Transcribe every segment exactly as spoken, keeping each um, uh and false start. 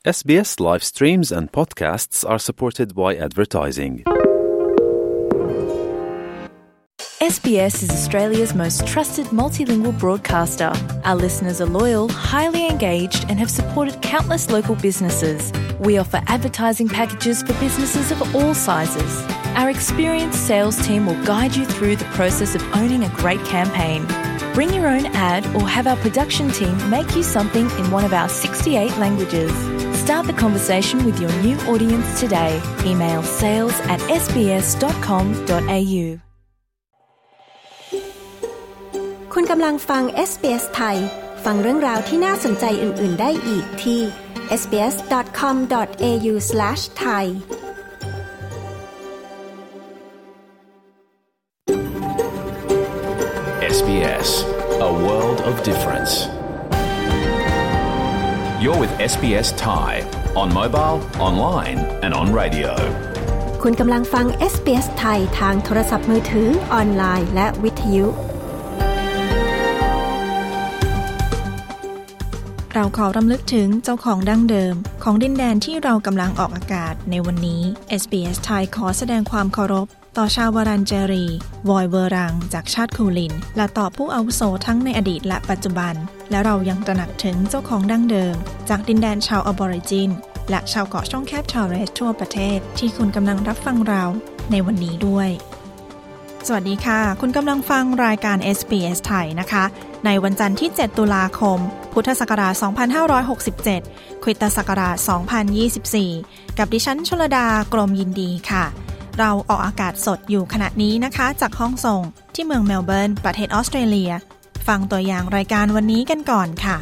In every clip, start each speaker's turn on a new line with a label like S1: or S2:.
S1: S B S live streams and podcasts are supported by advertising.
S2: S B S is Australia's most trusted multilingual broadcaster. Our listeners are loyal, highly engaged, and have supported countless local businesses. We offer advertising packages for businesses of all sizes. Our experienced sales team will guide you through the process of owning a great campaign. Bring your own ad or have our production team make you something in one of our sixty-eight languages. Start the conversation with your new audience today. Email sales at s b s dot com dot a u.
S3: คุณกำลังฟัง เอส บี เอส ไทยฟังเรื่องราวที่น่าสนใจอื่นๆได้อีกที่ เอส บี เอส ดอท คอม ดอท เอ ยู สแลช ไทย
S4: เอส บี เอส, a world of difference. You're with เอส บี เอส Thai on mobile, online and on radio.
S3: คุณกำลังฟัง เอส บี เอส ไทยทางโทรศัพท์มือถือออนไลน์และวิทยุ
S5: เราขอรำลึกถึงเจ้าของดั้งเดิมของดินแดนที่เรากำลังออกอากาศในวันนี้ เอส บี เอส ไทยขอแสดงความเคารพต่อชาววารันเจรีวอยเวอรังจากชาติคูลินและต่อผู้อาวุโสทั้งในอดีตและปัจจุบันและเรายังตระหนักถึงเจ้าของดั้งเดิมจากดินแดนชาวออบอริจินและชาวเกาะช่องแคบทอร์เรสทั่วประเทศที่คุณกำลังรับฟังเราในวันนี้ด้วยสวัสดีค่ะคุณกำลังฟังรายการ เอส บี เอส ไทยนะคะในวันจันทร์ที่เจ็ดตุลาคมพุทธศักราชสองพันห้าร้อยหกสิบเจ็ดคริสตศักราชสองพันยี่สิบสี่กับดิฉันชลดากรมยินดีค่ะเราออกอากาศสดอยู่ขณะนี้นะคะจากห้องส่งที่เมืองเมลเบิร์นประเทศออสเตรเลียฟังตัวอย่างรายการวันนี้กันก่อนค่ะ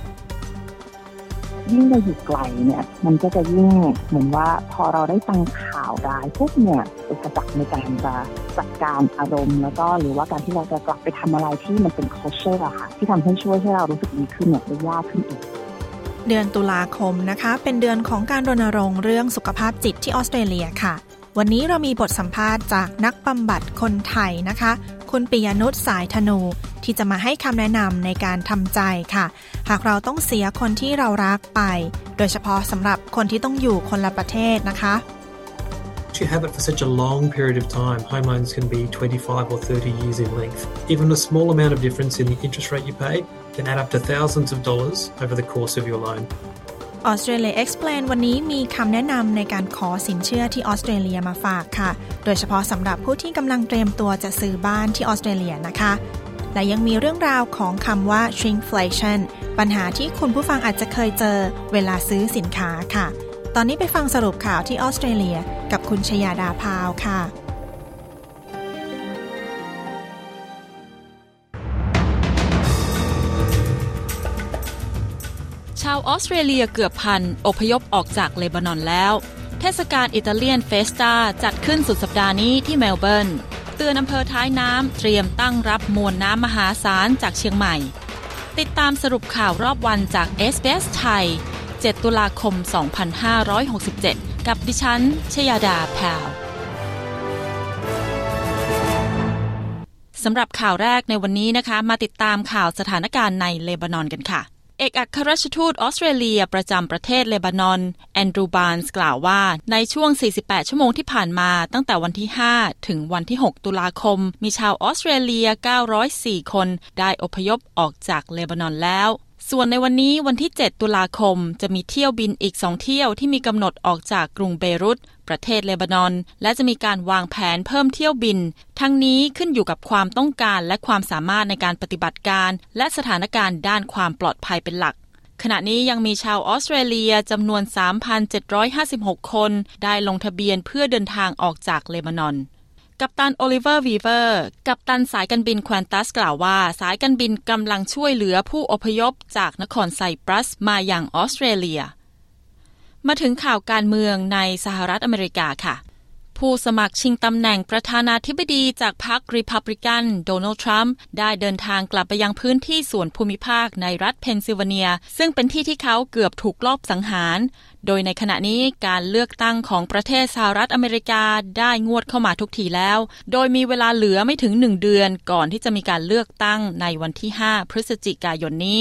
S6: ยิ่งเราอยู่ไกลเนี่ยมันก็จะยิ่งเหมือนว่าพอเราได้ฟังข่าวร้ายพวกเนี่ยอุปสรรคในการจะจัดการอารมณ์แล้วก็หรือว่าการที่เราจะกลับไปทำอะไรที่มันเป็น culture อะค่ะที่ทำให้ช่วยให้เรารู้สึกดีขึ้นเนี่ยจะยากขึ้นอีก
S5: เดือนตุลาคมนะคะเป็นเดือนของการรณรงค์เรื่องสุขภาพจิตที่ออสเตรเลียค่ะวันนี้เรามีบทสัมภาษณ์จากนักบำบัดคนไทยนะคะคุณปิยนุชสายธนูที่จะมาให้คำแนะนำในการทำใจค่ะหากเราต้องเสียคนที่เรารักไปโดยเฉพาะสำหรับคนที่ต้องอยู่คนละประเทศนะคะ
S7: You have it for such a long period of time. Home loans can be twenty-five or thirty years in length. Even a small amount of difference in the interest rate you pay can add up to thousands of dollars over the course of your loan.
S5: Australia Explain วันนี้มีคำแนะนำในการขอสินเชื่อที่ออสเตรเลียมาฝากค่ะโดยเฉพาะสำหรับผู้ที่กำลังเตรียมตัวจะซื้อบ้านที่ออสเตรเลียนะคะและยังมีเรื่องราวของคำว่า shrinkflation ปัญหาที่คุณผู้ฟังอาจจะเคยเจอเวลาซื้อสินค้าค่ะตอนนี้ไปฟังสรุปข่าวที่ออสเตรเลียกับคุณชยาดาพาวค่ะ
S8: ชาวออสเตรเลียเกือบพันอพยพออกจากเลบานอนแล้วเทศกาลอิตาเลียนเฟสตาจัดขึ้นสุดสัปดาห์นี้ที่เมลเบิร์นเตือนอำเภอท้ายน้ำเตรียมตั้งรับมวลน้ำมหาศาลจากเชียงใหม่ติดตามสรุปข่าวรอบวันจาก เอส บี เอส ไทยเจ็ดตุลาคมสองพันห้าร้อยหกสิบเจ็ดกับดิฉันชยาดาพาวสำหรับข่าวแรกในวันนี้นะคะมาติดตามข่าวสถานการณ์ในเลบานอนกันค่ะเอกอัครราชทูตออสเตรเลียประจำประเทศเลบานอนแอนดรูบาร์นส์กล่าวว่าในช่วงสี่สิบแปดชั่วโมงที่ผ่านมาตั้งแต่วันที่ห้าถึงวันที่หกตุลาคมมีชาวออสเตรเลียเก้าร้อยสี่คนได้อพยพออกจากเลบานอนแล้วส่วนในวันนี้วันที่เจ็ดตุลาคมจะมีเที่ยวบินอีกสองเที่ยวที่มีกำหนดออกจากกรุงเบรุตประเทศเลบานอนและจะมีการวางแผนเพิ่มเที่ยวบินทั้งนี้ขึ้นอยู่กับความต้องการและความสามารถในการปฏิบัติการและสถานการณ์ด้านความปลอดภัยเป็นหลักขณะนี้ยังมีชาวออสเตรเลียจำนวน สามพันเจ็ดร้อยห้าสิบหก คนได้ลงทะเบียนเพื่อเดินทางออกจากเลบานอนกัปตันโอลิเวอร์วีเวอร์กัปตันสายการบินควอนตัสกล่าวว่าสายการบินกำลังช่วยเหลือผู้อพยพจากนครไซปรัสมาอย่างออสเตรเลียมาถึงข่าวการเมืองในสหรัฐอเมริกาค่ะผู้สมัครชิงตำแหน่งประธานาธิบดีจากพรรครีพับลิกันโดนัลด์ทรัมป์ได้เดินทางกลับไปยังพื้นที่ส่วนภูมิภาคในรัฐเพนซิลเวเนียซึ่งเป็นที่ที่เขาเกือบถูกลอบสังหารโดยในขณะนี้การเลือกตั้งของประเทศสหรัฐอเมริกาได้งวดเข้ามาทุกทีแล้วโดยมีเวลาเหลือไม่ถึงหนึ่งเดือนก่อนที่จะมีการเลือกตั้งในวันที่ห้าพฤศจิกายนนี้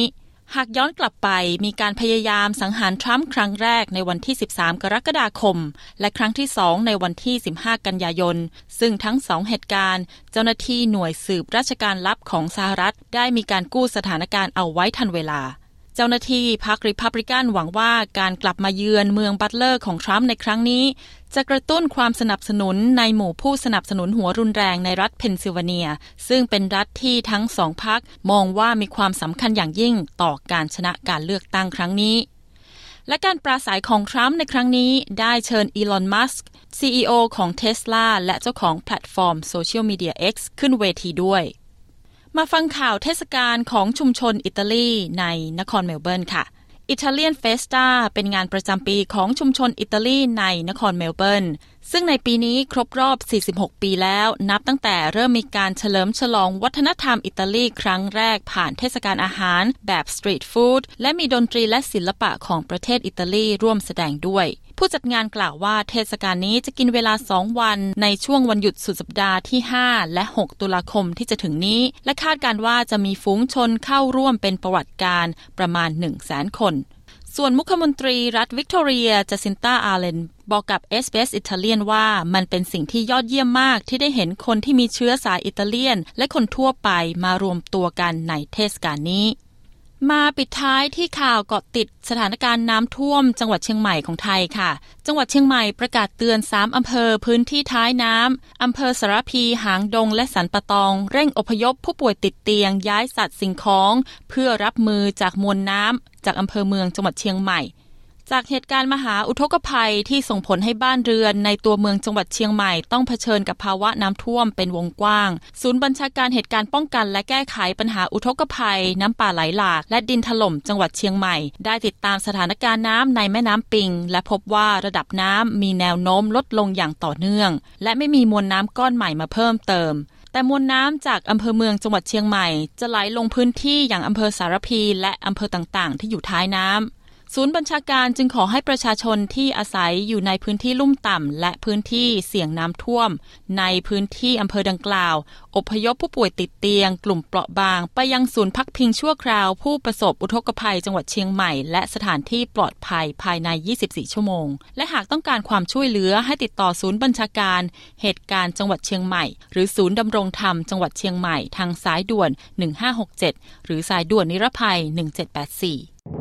S8: หากย้อนกลับไปมีการพยายามสังหารทรัมป์ครั้งแรกในวันที่สิบสามกรกฎาคมและครั้งที่สองในวันที่สิบห้ากันยายนซึ่งทั้งสองเหตุการณ์เจ้าหน้าที่หน่วยสืบราชการลับของสหรัฐได้มีการกู้สถานการณ์เอาไว้ทันเวลาเจ้าหน้าที่พรรคริพับลิกันหวังว่าการกลับมาเยือนเมืองบัตเลอร์ของทรัมป์ในครั้งนี้จะกระตุ้นความสนับสนุนในหมู่ผู้สนับสนุนหัวรุนแรงในรัฐเพนซิลเวเนียซึ่งเป็นรัฐที่ทั้งสองพรรคมองว่ามีความสำคัญอย่างยิ่งต่อการชนะการเลือกตั้งครั้งนี้และการปราศัยของทรัมป์ในครั้งนี้ได้เชิญอีลอน มัสก์ ซี อี โอ ของ Tesla และเจ้าของแพลตฟอร์มโซเชียลมีเดีย X ขึ้นเวทีด้วยมาฟังข่าวเทศกาลของชุมชนอิตาลีในนครเมลเบิร์นค่ะอิตาเลียนเฟสตาเป็นงานประจำปีของชุมชนอิตาลีในนครเมลเบิร์นซึ่งในปีนี้ครบรอบสี่สิบหกปีแล้วนับตั้งแต่เริ่มมีการเฉลิมฉลองวัฒนธรรมอิตาลีครั้งแรกผ่านเทศกาลอาหารแบบสตรีทฟู้ดและมีดนตรีและศิลปะของประเทศอิตาลีร่วมแสดงด้วยผู้จัดงานกล่าวว่าเทศกาลนี้จะกินเวลาสองวันในช่วงวันหยุดสุดสัปดาห์ที่ห้าและหกตุลาคมที่จะถึงนี้และคาดการณ์ว่าจะมีฝูงชนเข้าร่วมเป็นประวัติการณ์ประมาณ หนึ่งแสน คนส่วนมุขมนตรีรัฐวิกตอเรียจาซินตาอาร์เลนบอกกับ เอส บี เอส อิตาเลียนว่ามันเป็นสิ่งที่ยอดเยี่ยมมากที่ได้เห็นคนที่มีเชื้อสายอิตาเลียนและคนทั่วไปมารวมตัวกันในเทศกาลนี้มาปิดท้ายที่ข่าวเกาะติดสถานการณ์น้ำท่วมจังหวัดเชียงใหม่ของไทยค่ะจังหวัดเชียงใหม่ประกาศเตือนสามอำเภอพื้นที่ท้ายน้ำอำเภอสารพีหางดงและสันปะตองเร่งอพยพผู้ป่วยติดเตียงย้ายสัตว์สิ่งของเพื่อรับมือจากมวลน้ำจากอำเภอเมืองจังหวัดเชียงใหม่จากเหตุการณ์มหาอุทกภัยที่ส่งผลให้บ้านเรือนในตัวเมืองจังหวัดเชียงใหม่ต้องเผชิญกับภาวะน้ำท่วมเป็นวงกว้างศูนย์บัญชาการเหตุการณ์ป้องกันและแก้ไขปัญหาอุทกภัยน้ำป่าไหลหลากและดินถล่มจังหวัดเชียงใหม่ได้ติดตามสถานการณ์น้ำในแม่น้ำปิงและพบว่าระดับน้ำมีแนวโน้มลดลงอย่างต่อเนื่องและไม่มีมวลน้ำก้อนใหม่มาเพิ่มเติมแต่มวลน้ำจากอำเภอเมืองจังหวัดเชียงใหม่จะไหลลงพื้นที่อย่างอำเภอสารพีและอำเภอต่างๆที่อยู่ท้ายน้ำศูนย์บัญชาการจึงขอให้ประชาชนที่อาศัยอยู่ในพื้นที่ลุ่มต่ำและพื้นที่เสี่ยงน้ำท่วมในพื้นที่อำเภอดังกล่าวอพยพผู้ป่วยติดเตียงกลุ่มเปราะบางไปยังศูนย์พักพิงชั่วคราวผู้ประสบอุทกภัยจังหวัดเชียงใหม่และสถานที่ปลอดภัยภายในยี่สิบสี่ชั่วโมงและหากต้องการความช่วยเหลือให้ติดต่อศูนย์บัญชาการเหตุการณ์จังหวัดเชียงใหม่หรือศูนย์ดำรงธรรมจังหวัดเชียงใหม่ทางสายด่วนหนึ่งห้าหกเจ็ดหรือสายด่วนนิรภัยหนึ่งเจ็ดแปดสี่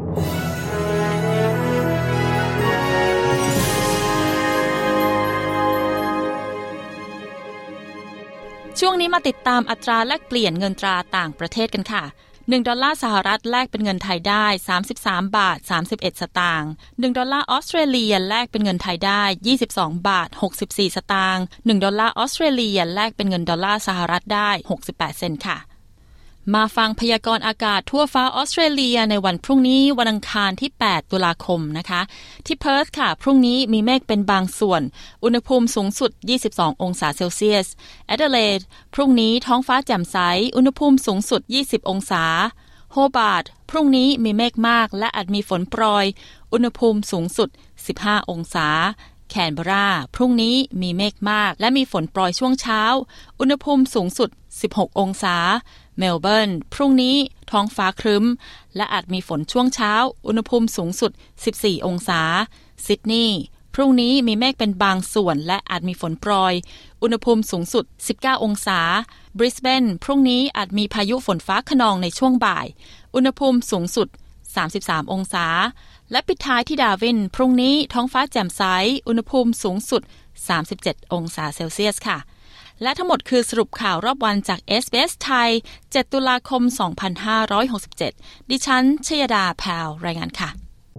S8: ช่วงนี้มาติดตามอัตราแลกเปลี่ยนเงินตราต่างประเทศกันค่ะหนึ่งดอลลาร์สหรัฐแลกเป็นเงินไทยได้สามสิบสามบาทสามสิบเอ็ดสตางค์หนึ่งดอลลาร์ออสเตรเลียแลกเป็นเงินไทยได้ยี่สิบสองบาทหกสิบสี่สตางค์หนึ่งดอลลาร์ออสเตรเลียแลกเป็นเงินดอลลาร์สหรัฐได้หกสิบแปดเซนต์ค่ะมาฟังพยากรณ์อากาศทั่วฟ้าออสเตรเลียในวันพรุ่งนี้วันอังคารที่แปดตุลาคมนะคะที่เพิร์ธค่ะพรุ่งนี้มีเมฆเป็นบางส่วนอุณหภูมิสูงสุดยี่สิบสององศาเซลเซียสแอดิเลดพรุ่งนี้ท้องฟ้าแจ่มใสอุณหภูมิสูงสุดยี่สิบองศาโฮบาร์ตพรุ่งนี้มีเมฆมากและอาจมีฝนโปรยอุณหภูมิสูงสุดสิบห้าองศาแคนเบราพรุ่งนี้มีเมฆมากและมีฝนโปรยช่วงเช้าอุณหภูมิสูงสุดสิบหกองศาเมลเบิร์นพรุ่งนี้ท้องฟ้าครึ้มและอาจมีฝนช่วงเช้าอุณหภูมิสูงสุดสิบสี่องศาซิดนีย์พรุ่งนี้มีเมฆเป็นบางส่วนและอาจมีฝนโปรยอุณหภูมิสูงสุดสิบเก้าองศาบริสเบนพรุ่งนี้อาจมีพายุฝนฟ้าคะนองในช่วงบ่ายอุณหภูมิสูงสุดสามสิบสามองศาและปิดท้ายที่ดาร์วินพรุ่งนี้ท้องฟ้าแจ่มใสอุณหภูมิสูงสุดสามสิบเจ็ดองศาเซลเซียสค่ะและทั้งหมดคือสรุปข่าวรอบวันจาก เอส บี เอส ไทยเจ็ดตุลาคมสองพันห้าร้อยหกสิบเจ็ดดิฉันชยดาแพรวรายงานค่ะ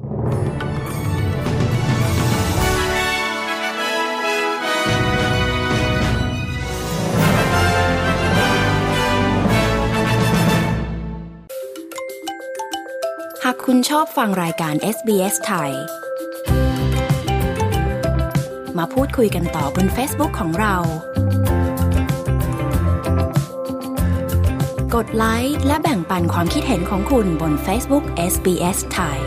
S3: หากคุณชอบฟังรายการ เอส บี เอส ไทยมาพูดคุยกันต่อบน Facebook ของเรากดไลค์และแบ่งปันความคิดเห็นของคุณบน Facebook เอส บี เอส ไทย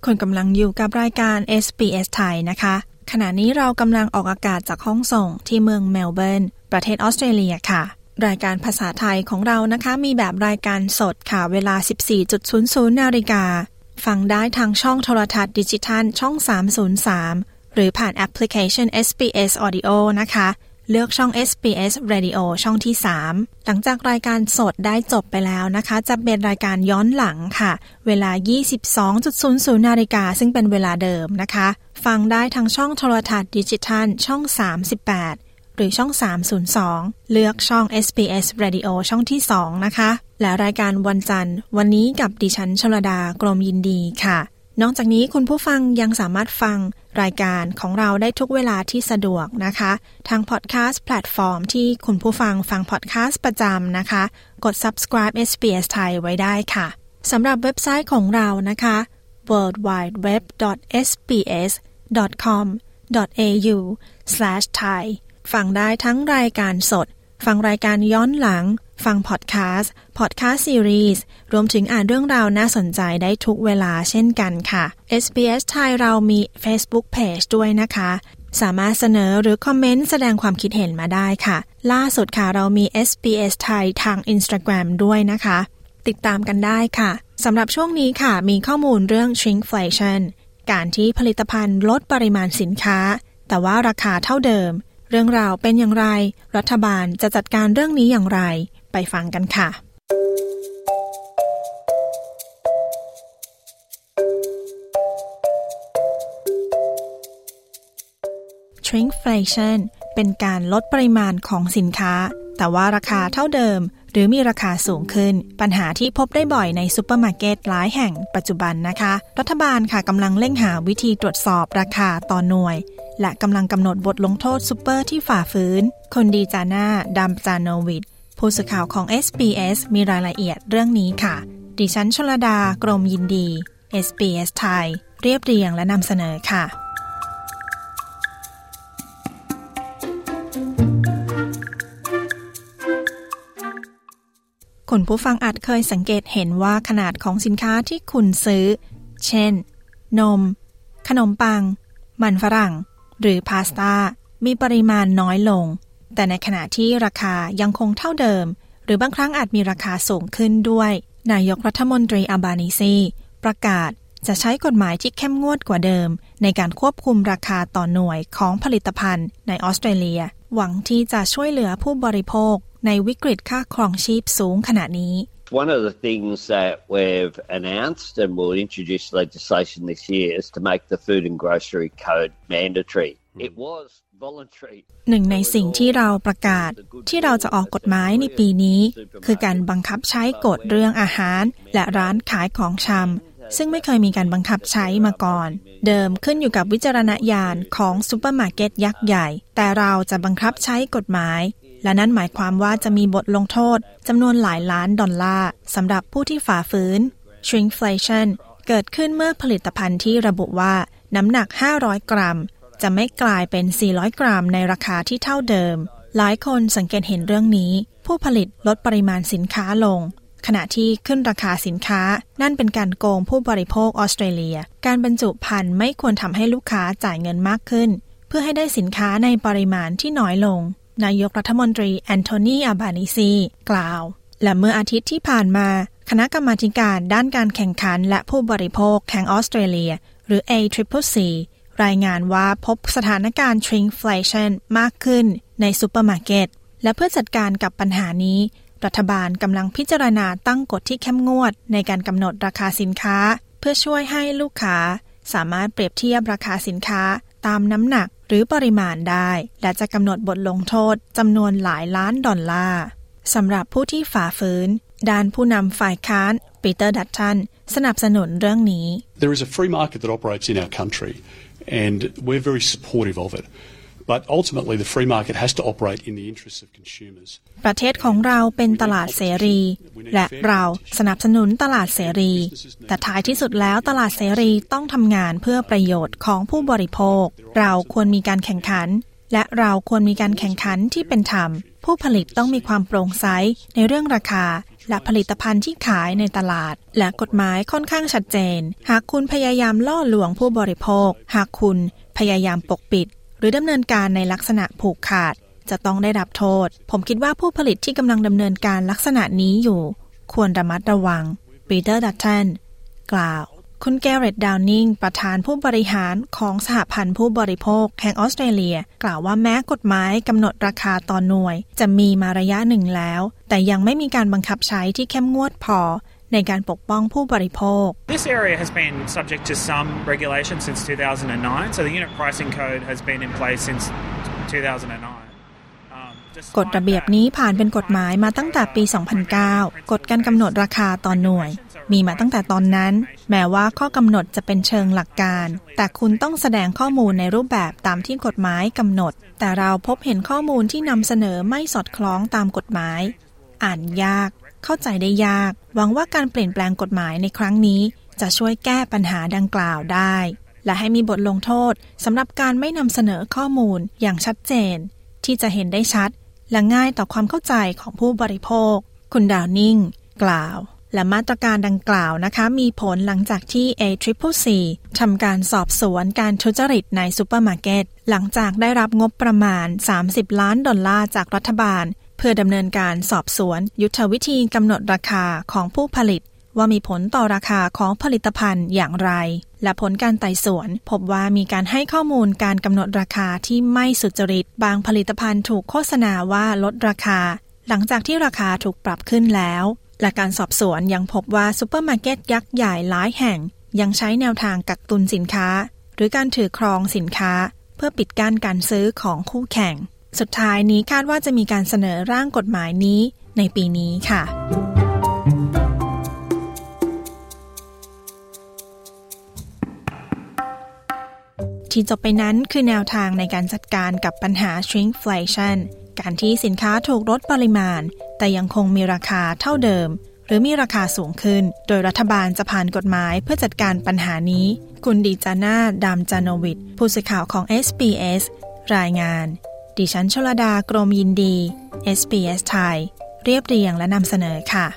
S5: คุณกำลังอยู่กับรายการ เอส บี เอส ไทยนะคะขณะนี้เรากำลังออกอากาศจากห้องส่งที่เมืองเมลเบิร์นประเทศออสเตรเลียค่ะรายการภาษาไทยของเรานะคะมีแบบรายการสดค่ะเวลา สิบสี่นาฬิกาฟังได้ทางช่องโทรทัศน์ดิจิทัลช่องสามศูนย์สามหรือผ่านแอปพลิเคชัน เอส บี เอส Audio นะคะเลือกช่อง เอส บี เอส Radio ช่องที่สามหลังจากรายการสดได้จบไปแล้วนะคะจะเป็นรายการย้อนหลังค่ะเวลา ยี่สิบสองนาฬิกาซึ่งเป็นเวลาเดิมนะคะฟังได้ทางช่องโทรทัศน์ดิจิทัลช่องสามสิบแปดหรือช่องสามศูนย์สองเลือกช่อง เอส บี เอส Radio ช่องที่สองนะคะและรายการวันจันทร์วันนี้กับดิฉันชลดากรมยินดีค่ะนอกจากนี้คุณผู้ฟังยังสามารถฟังรายการของเราได้ทุกเวลาที่สะดวกนะคะทางพอดแคสต์แพลตฟอร์มที่คุณผู้ฟังฟังพอดแคสต์ประจำนะคะกด Subscribe เอส บี เอส ไทยไว้ได้ค่ะสำหรับเว็บไซต์ของเรานะคะ ดับเบิลยู ดับเบิลยู ดับเบิลยู ดอท เอส บี เอส ดอท คอม ดอท เอ ยู สแลช ไทย ฟังได้ทั้งรายการสดฟังรายการย้อนหลังฟังพอดแคสต์พอดแคสต์ซีรีส์รวมถึงอ่านเรื่องราวน่าสนใจได้ทุกเวลาเช่นกันค่ะ เอส บี เอส ไทยเรามี Facebook Page ด้วยนะคะสามารถเสนอหรือคอมเมนต์แสดงความคิดเห็นมาได้ค่ะล่าสุดค่ะเรามี เอส บี เอส ไทยทาง Instagram ด้วยนะคะติดตามกันได้ค่ะสำหรับช่วงนี้ค่ะมีข้อมูลเรื่อง Shrinkflation การที่ผลิตภัณฑ์ลดปริมาณสินค้าแต่ว่าราคาเท่าเดิมเรื่องราวเป็นอย่างไรรัฐบาลจะจัดการเรื่องนี้อย่างไรไปฟังกันค่ะ Shrinkflation เป็นการลดปริมาณของสินค้าแต่ว่าราคาเท่าเดิมหรือมีราคาสูงขึ้นปัญหาที่พบได้บ่อยในซุปเปอร์มาร์เก็ตหลายแห่งปัจจุบันนะคะรัฐบาลค่ะกำลังเร่งหาวิธีตรวจสอบราคาต่อหน่วยและกำลังกำหนดบทลงโทษซุปเปอร์ที่ฝ่าฝืนคนดีจาน่าดัมจานโนวิชผู้สื่อข่าวของ เอส บี เอส มีรายละเอียดเรื่องนี้ค่ะดิฉันชลดากรมยินดี เอส บี เอส ไทยเรียบเรียงและนำเสนอค่ะคุณผู้ฟังอาจเคยสังเกตเห็นว่าขนาดของสินค้าที่คุณซื้อเช่นนมขนมปังมันฝรั่งหรือพาสต้ามีปริมาณน้อยลงแต่ในขณะที่ราคายังคงเท่าเดิมหรือบางครั้งอาจมีราคาสูงขึ้นด้วยนายกรัฐมนตรีอัลบานีซีประกาศจะใช้กฎหมายที่เข้มงวดกว่าเดิมในการควบคุมราคาต่อหน่วยของผลิตภัณฑ์ในออสเตรเลียหวังที่จะช่วยเหลือผู้บริโภคในวิกฤตค่าครองชีพสูงขณะนี้
S9: One of the things that we've announced and will introduce legislation this year is to make the Food and Grocery Code mandatory. It was voluntary.
S5: หนึ่งในสิ่งที่เราประกาศที่เราจะออกกฎหมายในปีนี้คือการบังคับใช้กฎเรื่องอาหารและร้านขายของชำซึ่งไม่เคยมีการบังคับใช้มาก่อนเดิมขึ้นอยู่กับวิจารณญาณของซุปเปอร์มาร์เก็ตยักษ์ใหญ่แต่เราจะบังคับใช้กฎหมายและนั่นหมายความว่าจะมีบทลงโทษจำนวนหลายล้านดอลลาร์สำหรับผู้ที่ฝ่าฝืน Shrinkflation เกิดขึ้นเมื่อผลิตภัณฑ์ที่ระบุว่าน้ำหนักห้าร้อยกรัมจะไม่กลายเป็นสี่ร้อยกรัมในราคาที่เท่าเดิมหลายคนสังเกตเห็นเรื่องนี้ผู้ผลิตลดปริมาณสินค้าลงขณะที่ขึ้นราคาสินค้านั่นเป็นการโกงผู้บริโภคออสเตรเลียการบรรจุภัณฑ์ไม่ควรทำให้ลูกค้าจ่ายเงินมากขึ้นเพื่อให้ได้สินค้าในปริมาณที่น้อยลงนายกรัฐมนตรีแอนโทนี อัลบานีซีกล่าวและเมื่ออาทิตย์ที่ผ่านมาคณะกรรมาการด้านการแข่งขันและผู้บริโภคแห่งออสเตรเลียหรือ เอ ซี ซี ซี รายงานว่าพบสถานการณ์ Shrinkflation มากขึ้นในซุปเปอร์มาร์เก็ตและเพื่อจัดการกับปัญหานี้รัฐบาลกำลังพิจารณาตั้งกฎที่เข้มงวดในการกำหนดราคาสินค้าเพื่อช่วยให้ลูกค้าสามารถเปรียบเทียบราคาสินค้าตามน้ำหนักหรือปริมาณได้และจะกำหนดบทลงโทษจำนวนหลายล้านดอลลาร์สำหรับผู้ที่ฝ่าฝืนด้านผู้นำฝ่ายค้านปีเตอร์ดัตตันสนับสนุนเรื่องนี้
S10: There is a free market that operates in our country and we're very supportive of it. But ultimately the free market has to operate in the interests of consumers.
S5: ประเทศของเราเป็นตลาดเสรีและเราสนับสนุนตลาดเสรีแต่ท้ายที่สุดแล้วตลาดเสรีต้องทำงานเพื่อประโยชน์ของผู้บริโภคเราควรมีการแข่งขันและเราควรมีการแข่งขันที่เป็นธรรมผู้ผลิตต้องมีความโปร่งใสในเรื่องราคาและผลิตภัณฑ์ที่ขายในตลาดและกฎหมายค่อนข้างชัดเจนหากคุณพยายามล่อลวงผู้บริโภคหากคุณพยายามปกปิดหรือดำเนินการในลักษณะผูกขาดจะต้องได้รับโทษผมคิดว่าผู้ผลิตที่กำลังดำเนินการลักษณะนี้อยู่ควรระมัดระวังปีเตอร์ดัตตันกล่าวคุณแกเรตต์ดาวนิงประธานผู้บริหารของสหพันธ์ผู้บริโภคแห่งออสเตรเลียกล่าวว่าแม้กฎหมายกำหนดราคาต่อหน่วยจะมีมาระยะหนึ่งแล้วแต่ยังไม่มีการบังคับใช้ที่เข้มงวดพอในการปกป้องผู้บริโภค
S11: This area has been subject to some regulation since two thousand nine, so the unit pricing code has been in place since two thousand nine.
S5: กฎระเบียบนี้ผ่านเป็นกฎหมายมาตั้งแต่ปี สองพันเก้า กฎการกำหนดราคาต่อหน่วยมีมาตั้งแต่ตอนนั้นแม้ว่าข้อกำหนดจะเป็นเชิงหลักการแต่คุณต้องแสดงข้อมูลในรูปแบบตามที่กฎหมายกำหนดแต่เราพบเห็นข้อมูลที่นำเสนอไม่สอดคล้องตามกฎหมายอ่านยากเข้าใจได้ยากหวังว่าการเปลี่ยนแปลงกฎหมายในครั้งนี้จะช่วยแก้ปัญหาดังกล่าวได้และให้มีบทลงโทษสำหรับการไม่นำเสนอข้อมูลอย่างชัดเจนที่จะเห็นได้ชัดและง่ายต่อความเข้าใจของผู้บริโภคคุณดาวนิงกล่าวและมาตรการดังกล่าวนะคะมีผลหลังจากที่ เอ ซี ซี ซี ทำการสอบสวนการทุจริตในซูเปอร์มาร์เก็ตหลังจากได้รับงบประมาณสามสิบล้านดอลลาร์จากรัฐบาลเพื่อดำเนินการสอบสวนยุทธวิธีกำหนดราคาของผู้ผลิตว่ามีผลต่อราคาของผลิตภัณฑ์อย่างไรและผลการไต่สวนพบว่ามีการให้ข้อมูลการกำหนดราคาที่ไม่สุจริตบางผลิตภัณฑ์ถูกโฆษณาว่าลดราคาหลังจากที่ราคาถูกปรับขึ้นแล้วและการสอบสวนยังพบว่าซุปเปอร์มาร์เก็ตยักษ์ใหญ่หลายแห่งยังใช้แนวทางกักตุนสินค้าหรือการถือครองสินค้าเพื่อปิดกั้นการซื้อของคู่แข่งสุดท้ายนี้คาดว่าจะมีการเสนอร่างกฎหมายนี้ในปีนี้ค่ะที่จบไปนั้นคือแนวทางในการจัดการกับปัญหา shrinkflation การที่สินค้าถูกลดปริมาณแต่ยังคงมีราคาเท่าเดิมหรือมีราคาสูงขึ้นโดยรัฐบาลจะผ่านกฎหมายเพื่อจัดการปัญหานี้คุณดีจาน่าดามจานวิทผู้สื่อข่าวของ เอส บี เอส รายงานดิฉันชลดากรมยินดี เอส บี เอส ไทยเรียบเรียงและนำเสนอค่ะ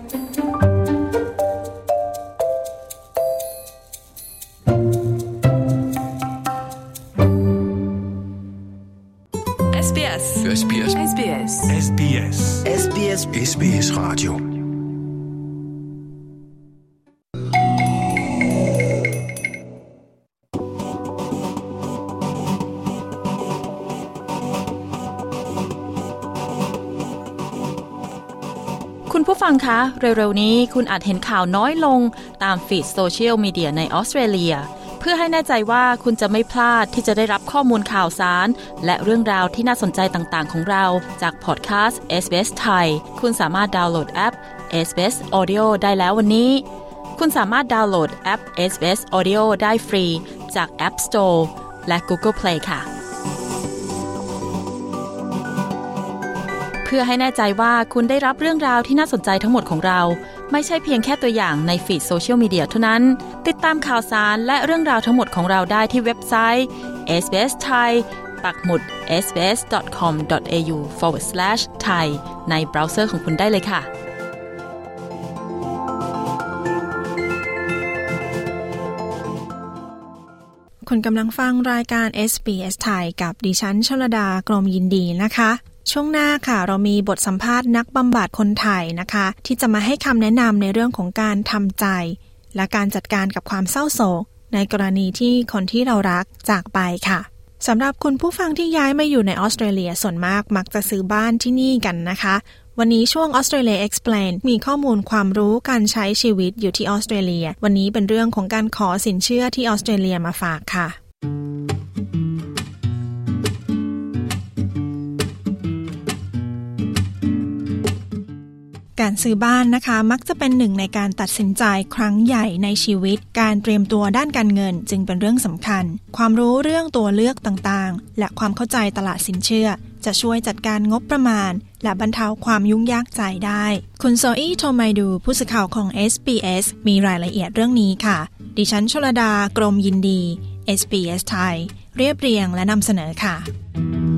S12: SBS SBS SBS SBS SBS SBS Radio
S8: คุณผู้ฟังคะเร็วๆนี้คุณอาจเห็นข่าวน้อยลงตามฟีดโซเชียลมีเดียในออสเตรเลียเพื่อให้แน่ใจว่าคุณจะไม่พลาดที่จะได้รับข้อมูลข่าวสารและเรื่องราวที่น่าสนใจต่างๆของเราจากพอดแคสต์ เอส บี เอส ไทยคุณสามารถดาวน์โหลดแอป เอส บี เอส Audio ได้แล้ววันนี้คุณสามารถดาวน์โหลดแอป เอส บี เอส Audio ได้ฟรีจาก App Store และ Google Play ค่ะเพื่อให้แน่ใจว่าคุณได้รับเรื่องราวที่น่าสนใจทั้งหมดของเราไม่ใช่เพียงแค่ตัวอย่างในฟีดโซเชียลมีเดียเท่านั้นติดตามข่าวสารและเรื่องราวทั้งหมดของเราได้ที่เว็บไซต์ เอส บี เอส Thai ปักหมุด เอส บี เอส ดอท คอม ดอท เอ ยู สแลช ไทย ในเบราว์เซอร์ของคุณได้เลยค่ะ
S5: คุณกำลังฟังรายการ เอส บี เอส ไทยกับดิฉันชลดากรมยินดีนะคะช่วงหน้าค่ะเรามีบทสัมภาษณ์นักบำบัดคนไทยนะคะที่จะมาให้คำแนะนำในเรื่องของการทำใจและการจัดการกับความเศร้าโศกในกรณีที่คนที่เรารักจากไปค่ะสำหรับคุณผู้ฟังที่ย้ายมาอยู่ในออสเตรเลียส่วนมากมักจะซื้อบ้านที่นี่กันนะคะวันนี้ช่วง Australia Explain มีข้อมูลความรู้การใช้ชีวิตอยู่ที่ออสเตรเลียวันนี้เป็นเรื่องของการขอสินเชื่อที่ออสเตรเลียมาฝากค่ะการซื้อบ้านนะคะมักจะเป็นหนึ่งในการตัดสินใจครั้งใหญ่ในชีวิตการเตรียมตัวด้านการเงินจึงเป็นเรื่องสำคัญความรู้เรื่องตัวเลือกต่างๆและความเข้าใจตลาดสินเชื่อจะช่วยจัดการงบประมาณและบรรเทาความยุ่งยากใจได้คุณโซอี้โทไมดูผู้สื่อข่าวของ เอส บี เอส มีรายละเอียดเรื่องนี้ค่ะดิฉันชลดากรมยินดี เอส บี เอส ไทยเรียบเรียงและนำเสนอค่ะ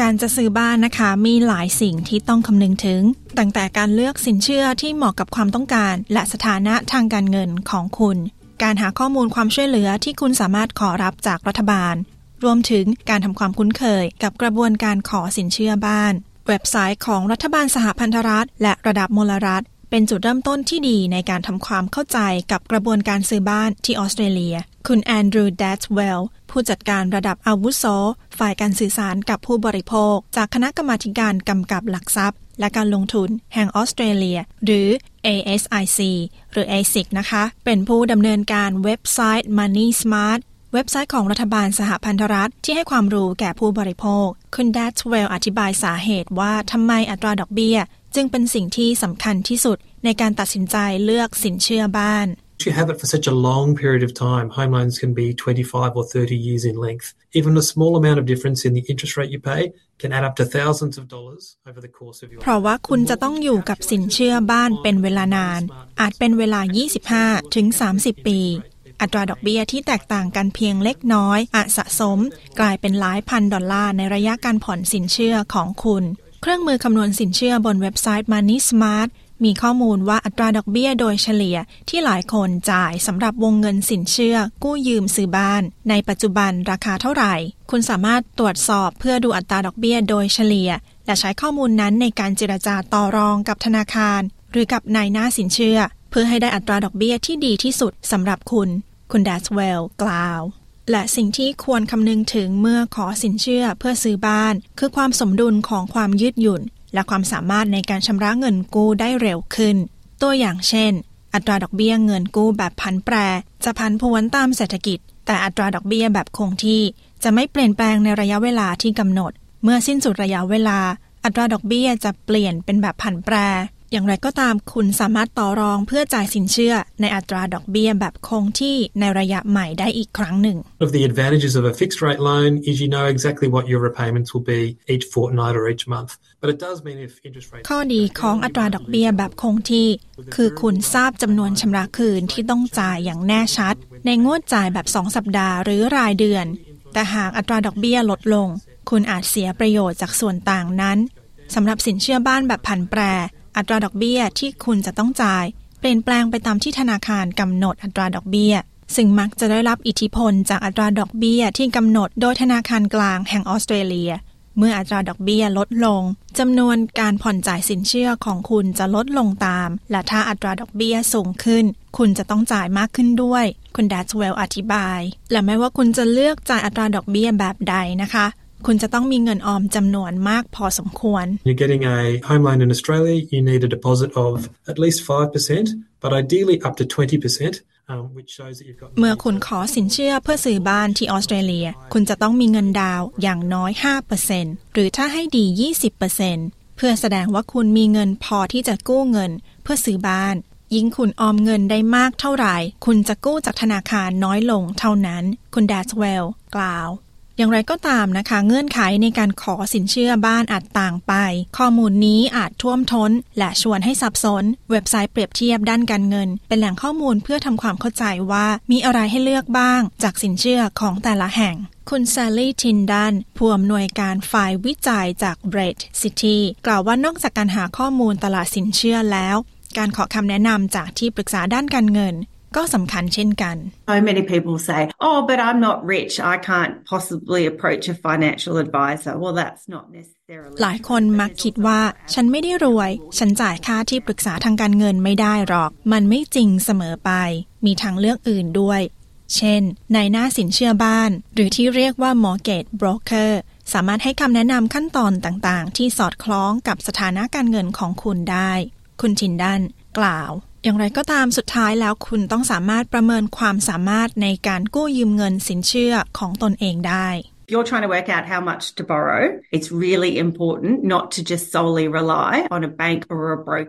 S5: การจะซื้อบ้านนะคะมีหลายสิ่งที่ต้องคำนึงถึงตั้งแต่การเลือกสินเชื่อที่เหมาะกับความต้องการและสถานะทางการเงินของคุณการหาข้อมูลความช่วยเหลือที่คุณสามารถขอรับจากรัฐบาลรวมถึงการทำความคุ้นเคยกับกระบวนการขอสินเชื่อบ้านเว็บไซต์ของรัฐบาลสหพันธรัฐและระดับมลรัฐเป็นจุดเริ่มต้นที่ดีในการทำความเข้าใจกับกระบวนการซื้อบ้านที่ออสเตรเลียคุณแอนดรูว์ แดทเวลล์ผู้จัดการระดับอาวุโสฝ่ายการสื่อสารกับผู้บริโภคจากคณะกรรมาการกำกับหลักทรัพย์และการลงทุนแห่งออสเตรเลียหรือ เอ เอส ไอ ซี หรือ เอ ซิ ซี นะคะเป็นผู้ดำเนินการเว็บไซต์ Money Smart เว็บไซต์ของรัฐบาลสหพันธรัฐที่ให้ความรู้แก่ผู้บริโภคคุณแดทเวลล์อธิบายสาเหตุว่าทำไมอัตราดอกเบี้ยจึงเป็นสิ่งที่สำคัญที่สุดในการตัดสินใจเลือกสินเชื่อบ้าน
S7: If you have it for such a long period of time, home loans can be twenty-five or thirty years in length. Even a small amount of difference in the interest rate you pay can add up to thousands of dollars over the course of your life.
S5: เพราะว่าคุณจะต้องอยู่กับสินเชื่อบ้านเป็นเวลานานอาจเป็นเวลา ยี่สิบห้าถึงสามสิบ ปีอัตราดอกเบี้ยที่แตกต่างกันเพียงเล็กน้อยอาจสะสมกลายเป็นหลายพันดอลลาร์ในระยะการผ่อนสินเชื่อของคุณเครื่องมือคำนวณสินเชื่อบนเว็บไซต์ Money Smartมีข้อมูลว่าอัตราดอกเบี้ยโดยเฉลี่ยที่หลายคนจ่ายสำหรับวงเงินสินเชื่อกู้ยืมซื้อบ้านในปัจจุบันราคาเท่าไหร่คุณสามารถตรวจสอบเพื่อดูอัตราดอกเบี้ยโดยเฉลี่ยและใช้ข้อมูลนั้นในการเจรจาต่อรองกับธนาคารหรือกับนายหน้าสินเชื่อเพื่อให้ได้อัตราดอกเบี้ยที่ดีที่สุดสำหรับคุณคุณแดทเวลล์กล่าวและสิ่งที่ควรคำนึงถึงเมื่อขอสินเชื่อเพื่อซื้อบ้านคือความสมดุลของความยืดหยุ่นและความสามารถในการชำระเงินกู้ได้เร็วขึ้นตัวอย่างเช่นอัตราดอกเบี้ยเงินกู้แบบผันแปรจะผันผวนตามเศรษฐกิจแต่อัตราดอกเบี้ยแบบคงที่จะไม่เปลี่ยนแปลงในระยะเวลาที่กำหนดเมื่อสิ้นสุดระยะเวลาอัตราดอกเบี้ยจะเปลี่ยนเป็นแบบผันแปรอย่างไรก็ตามคุณสามารถต่อรองเพื่อจ่ายสินเชื่อในอัตราดอกเบี้ยแบบคงที่ในระยะใหม่ได้อีกครั้งหนึ่ง
S7: One of the advantages of a fixed rate loan is you know exactly what your repayments will be each fortnight or each month. But it does mean if interest rates
S5: ข้อดีของอัตราดอกเบี้ยแบบคงที่คือคุณทราบจำนวนชำระคืนที่ต้องจ่ายอย่างแน่ชัดในงวดจ่ายแบบสองสัปดาห์หรือรายเดือนแต่หากอัตราดอกเบี้ยลดลงคุณอาจเสียประโยชน์จากส่วนต่างนั้นสำหรับสินเชื่อบ้านแบบผันแปรอัตราดอกเบี้ยที่คุณจะต้องจ่ายเปลี่ยนแปลงไปตามที่ธนาคารกำหนดอัตราดอกเบี้ยซึ่งมักจะได้รับอิทธิพลจากอัตราดอกเบี้ยที่กำหนดโดยธนาคารกลางแห่งออสเตรเลียเมื่ออัตราดอกเบี้ยลดลงจำนวนการผ่อนจ่ายสินเชื่อของคุณจะลดลงตามและถ้าอัตราดอกเบี้ยสูงขึ้นคุณจะต้องจ่ายมากขึ้นด้วยคุณแดทเวลล์อธิบายและไม่ว่าคุณจะเลือกจ่ายอัตราดอกเบี้ยแบบใดนะคะคุณจะต้องมีเงินออมจำนวนมากพอสมควร
S7: You're getting a home loan in Australia, you need a deposit of at least five percent, but ideally up to twenty percent, um, which shows that you've got
S5: เมื่อคุณขอสินเชื่อเพื่อซื้อบ้านที่ออสเตรเลียคุณจะต้องมีเงินดาวน์อย่างน้อย ห้าเปอร์เซ็นต์ หรือถ้าให้ดี ยี่สิบเปอร์เซ็นต์ เพื่อแสดงว่าคุณมีเงินพอที่จะกู้เงินเพื่อซื้อบ้านยิ่งคุณออมเงินได้มากเท่าไหร่คุณจะกู้จากธนาคารน้อยลงเท่านั้นคุณแดทเวลล์กล่าวอย่างไรก็ตามนะคะเงื่อนไขในการขอสินเชื่อบ้านอาจต่างไปข้อมูลนี้อาจท่วมท้นและชวนให้สับสนเว็บไซต์เปรียบเทียบด้านการเงินเป็นแหล่งข้อมูลเพื่อทำความเข้าใจว่ามีอะไรให้เลือกบ้างจากสินเชื่อของแต่ละแห่งคุณแซลลี่ทินดันผู้อำนวยการฝ่ายวิจัยจาก Bread City กล่าวว่านอกจากการหาข้อมูลตลาดสินเชื่อแล้วการขอคำแนะนำจากที่ปรึกษาด้านการเงินก็สำคัญเช่นกัน
S13: So many people say, oh, but I'm not rich. I can't possibly approach a financial advisor. Well, that's not necessarily.
S5: หลายคนมักคิดว่าฉันไม่ได้รวยฉันจ่ายค่าที่ปรึกษาทางการเงินไม่ได้หรอกมันไม่จริงเสมอไปมีทางเลือกอื่นด้วยเช่นนายหน้าสินเชื่อบ้านหรือที่เรียกว่า mortgage broker สามารถให้คำแนะนำขั้นตอนต่างๆที่สอดคล้องกับสถานะการเงินของคุณได้คุณทินดันกล่าวอย่างไรก็ตามสุดท้ายแล้วคุณต้องสามารถประเมินความสามารถในการกู้ยืมเงินสินเชื่อของตนเองได้
S13: If you're trying to work out how much to borrow, it's really important not to just solely rely on a bank or a broker.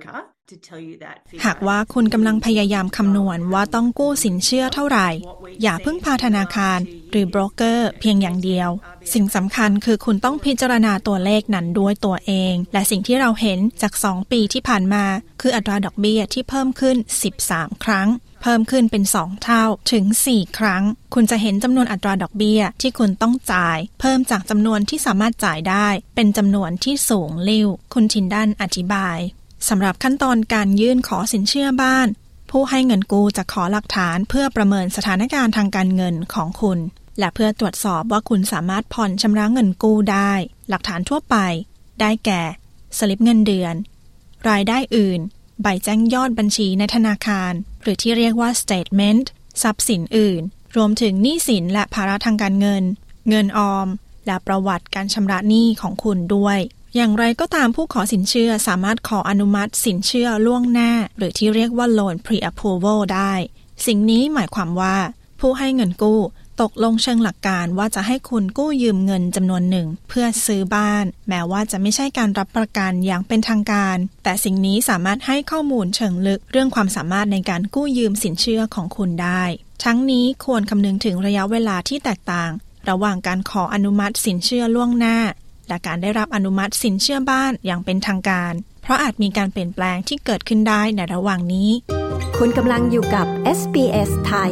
S5: หากว่าคุณกำลังพยายามคำนวณว่าต้องกู้สินเชื่อเท่าไหร่อย่าพึ่งพาธนาคารหรือโบรกเกอร์เพียงอย่างเดียวสิ่งสำคัญคือคุณต้องพิจารณาตัวเลขนั้นด้วยตัวเองและสิ่งที่เราเห็นจากสองปีที่ผ่านมาคืออัตราดอกเบี้ยที่เพิ่มขึ้นสิบสามครั้งเพิ่มขึ้นเป็นสองเท่าถึงสี่ครั้งคุณจะเห็นจำนวนอัตราดอกเบี้ยที่คุณต้องจ่ายเพิ่มจากจำนวนที่สามารถจ่ายได้เป็นจำนวนที่สูงลิ่วคุณทินดันอธิบายสำหรับขั้นตอนการยื่นขอสินเชื่อบ้านผู้ให้เงินกู้จะขอหลักฐานเพื่อประเมินสถานการณ์ทางการเงินของคุณและเพื่อตรวจสอบว่าคุณสามารถผ่อนชำระเงินกู้ได้หลักฐานทั่วไปได้แก่สลิปเงินเดือนรายได้อื่นใบแจ้งยอดบัญชีในธนาคารหรือที่เรียกว่า statement ทรัพย์สินอื่นรวมถึงหนี้สินและภาระทางการเงินเงินออมและประวัติการชำระหนี้ของคุณด้วยอย่างไรก็ตามผู้ขอสินเชื่อสามารถขออนุมัติสินเชื่อล่วงหน้าหรือที่เรียกว่า loan pre-approval ได้สิ่งนี้หมายความว่าผู้ให้เงินกู้ตกลงเชิงหลักการว่าจะให้คุณกู้ยืมเงินจำนวนหนึ่งเพื่อซื้อบ้านแม้ว่าจะไม่ใช่การรับประกันอย่างเป็นทางการแต่สิ่งนี้สามารถให้ข้อมูลเชิงลึกเรื่องความสามารถในการกู้ยืมสินเชื่อของคุณได้ทั้งนี้ควรคำนึงถึงระยะเวลาที่แตกต่างระหว่างการขออนุมัติสินเชื่อล่วงหน้าและการได้รับอนุมัติสินเชื่อบ้านอย่างเป็นทางการเพราะอาจมีการเปลี่ยนแปลงที่เกิดขึ้นได้ในระหว่างนี้
S3: คุณกำลังอยู่กับ เอส บี เอส ไทย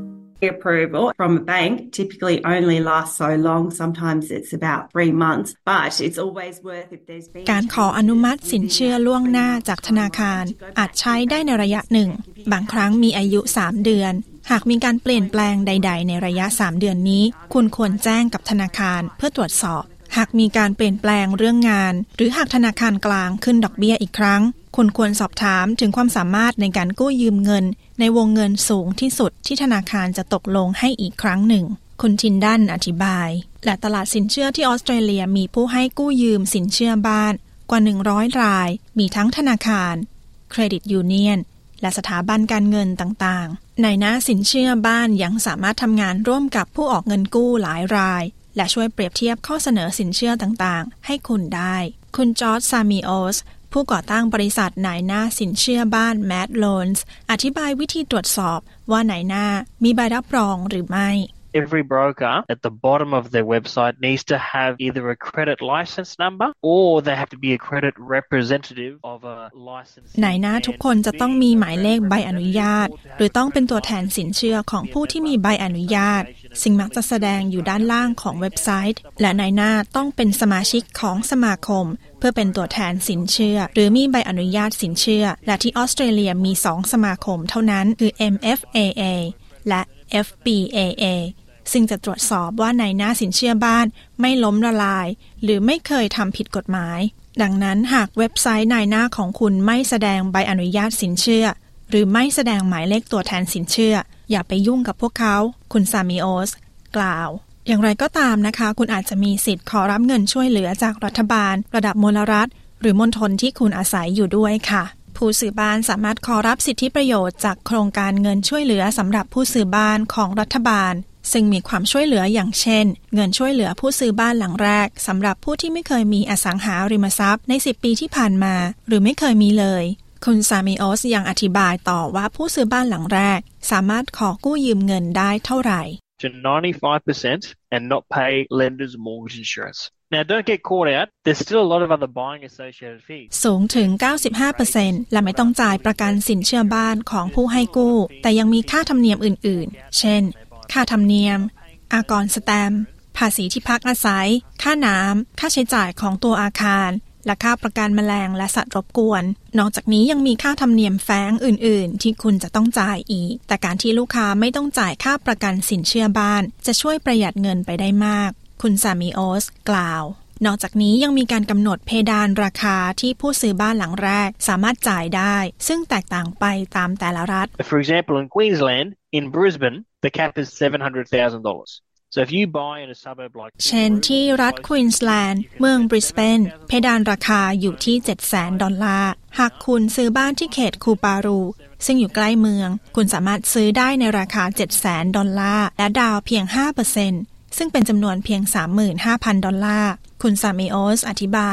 S13: Approval from a bank typically only lasts so long. Sometimes it's about three months, but it's always worth if there's been
S5: การขออนุมัติสินเชื่อล่วงหน้าจากธนาคารอาจใช้ได้ในระยะหนึ่งบางครั้งมีอายุสามเดือนหากมีการเปลี่ยนแปลงใดๆในระยะสามเดือนนี้คุณควรแจ้งกับธนาคารเพื่อตรวจสอบหากมีการเปลี่ยนแปลงเรื่องงานหรือหากธนาคารกลางขึ้นดอกเบี้ยอีกครั้งคุณควรสอบถามถึงความสามารถในการกู้ยืมเงินในวงเงินสูงที่สุดที่ธนาคารจะตกลงให้อีกครั้งหนึ่งคุณทินดันอธิบายและตลาดสินเชื่อที่ออสเตรเลียมีผู้ให้กู้ยืมสินเชื่อบ้านกว่าหนึ่งร้อยรายมีทั้งธนาคารเครดิตยูเนียนและสถาบันการเงินต่างๆในหน้าสินเชื่อบ้านยังสามารถทำงานร่วมกับผู้ออกเงินกู้หลายรายและช่วยเปรียบเทียบข้อเสนอสินเชื่อต่างๆให้คุณได้คุณจอร์จซามิโอสผู้ก่อตั้งบริษัทนายหน้าสินเชื่อบ้าน Mad Loans อธิบายวิธีตรวจสอบว่านายหน้ามีใบรับรองหรือไม่
S14: Every broker at the bottom of their website needs to have either a credit license number or they have to be a credit representative of a license
S5: นายหน้าทุกคนจะต้องมีหมายเลขใบอนุญาตหรือต้องเป็นตัวแทนสินเชื่อของผู้ที่มีใบอนุญาตซึ่งมักจะแสดงอยู่ด้านล่างของเว็บไซต์และนายหน้าต้องเป็นสมาชิกของสมาคมเพื่อเป็นตัวแทนสินเชื่อหรือมีใบอนุญาตสินเชื่อและที่ออสเตรเลียมีสองสมาคมเท่านั้นคือ เอ็ม เอฟ เอ เอ และ เอฟ บี เอ เอ ซึ่งจะตรวจสอบว่านายหน้าสินเชื่อบ้านไม่ล้มละลายหรือไม่เคยทำผิดกฎหมายดังนั้นหากเว็บไซต์นายหน้าของคุณไม่แสดงใบอนุญาตสินเชื่อหรือไม่แสดงหมายเลขตัวแทนสินเชื่ออย่าไปยุ่งกับพวกเขาคุณซามิโอสกล่าวอย่างไรก็ตามนะคะคุณอาจจะมีสิทธิ์ขอรับเงินช่วยเหลือจากรัฐบาลระดับมลรัฐหรือมณฑลที่คุณอาศัยอยู่ด้วยค่ะผู้ซื้อบ้านสามารถขอรับสิทธิประโยชน์จากโครงการเงินช่วยเหลือสำหรับผู้ซื้อบ้านของรัฐบาลซึ่งมีความช่วยเหลืออย่างเช่นเงินช่วยเหลือผู้ซื้อบ้านหลังแรกสำหรับผู้ที่ไม่เคยมีอสังหาริมทรัพย์ในสิบปีที่ผ่านมาหรือไม่เคยมีเลยคุณซามิโอสยังอธิบายต่อว่าผู้ซื้อบ้านหลังแรกสามารถขอกู้ยืมเงินได้เท่าไหร่
S14: to ninety-five percent and not pay lenders mortgage insurance. Now don't get caught out. There's still a lot of other buying associated fees.
S5: สูงถึง เก้าสิบห้าเปอร์เซ็นต์ และไม่ต้องจ่ายประกันสินเชื่อบ้านของผู้ให้กู้แต่ยังมีค่าธรรมเนียมอื่นๆเช่นค่าธรรมเนียมอากรสแตมป์ภาษีที่พักอาศัยค่าน้ำค่าใช้จ่ายของตัวอาคารและค่าประกันแมลงและสัตว์รบกวนนอกจากนี้ยังมีค่าธรรมเนียมแฟ้งอื่นๆที่คุณจะต้องจ่ายอีกแต่การที่ลูกค้าไม่ต้องจ่ายค่าประกันสินเชื่อบ้านจะช่วยประหยัดเงินไปได้มากคุณซามิโอสกล่าวนอกจากนี้ยังมีการกำหนดเพดานราคาที่ผู้ซื้อบ้านหลังแรกสามารถจ่ายได้ซึ่งแตกต่างไปตามแต่ละรัฐ
S14: For example, in Queensland, in Brisbane, the cap is seven hundred thousand dollars.So if you buy in a suburb like
S5: เช่นที่รัฐควีนส์แลนด์เมืองบริสเบนเพดานราคาอยู่ที่ เจ็ดแสน ดอลลาร์หากคุณซื้อบ้านที่เขตคูปารูซึ่งอยู่ใกล้เมืองคุณสามารถซื้อได้ในราคา เจ็ดแสน ดอลลาร์และดาวเพียง ห้าเปอร์เซ็นต์ ซึ่งเป็นจำนวนเพียง สามหมื่นห้าพัน ดอลลาร์คุณซามิโอสอธิบาย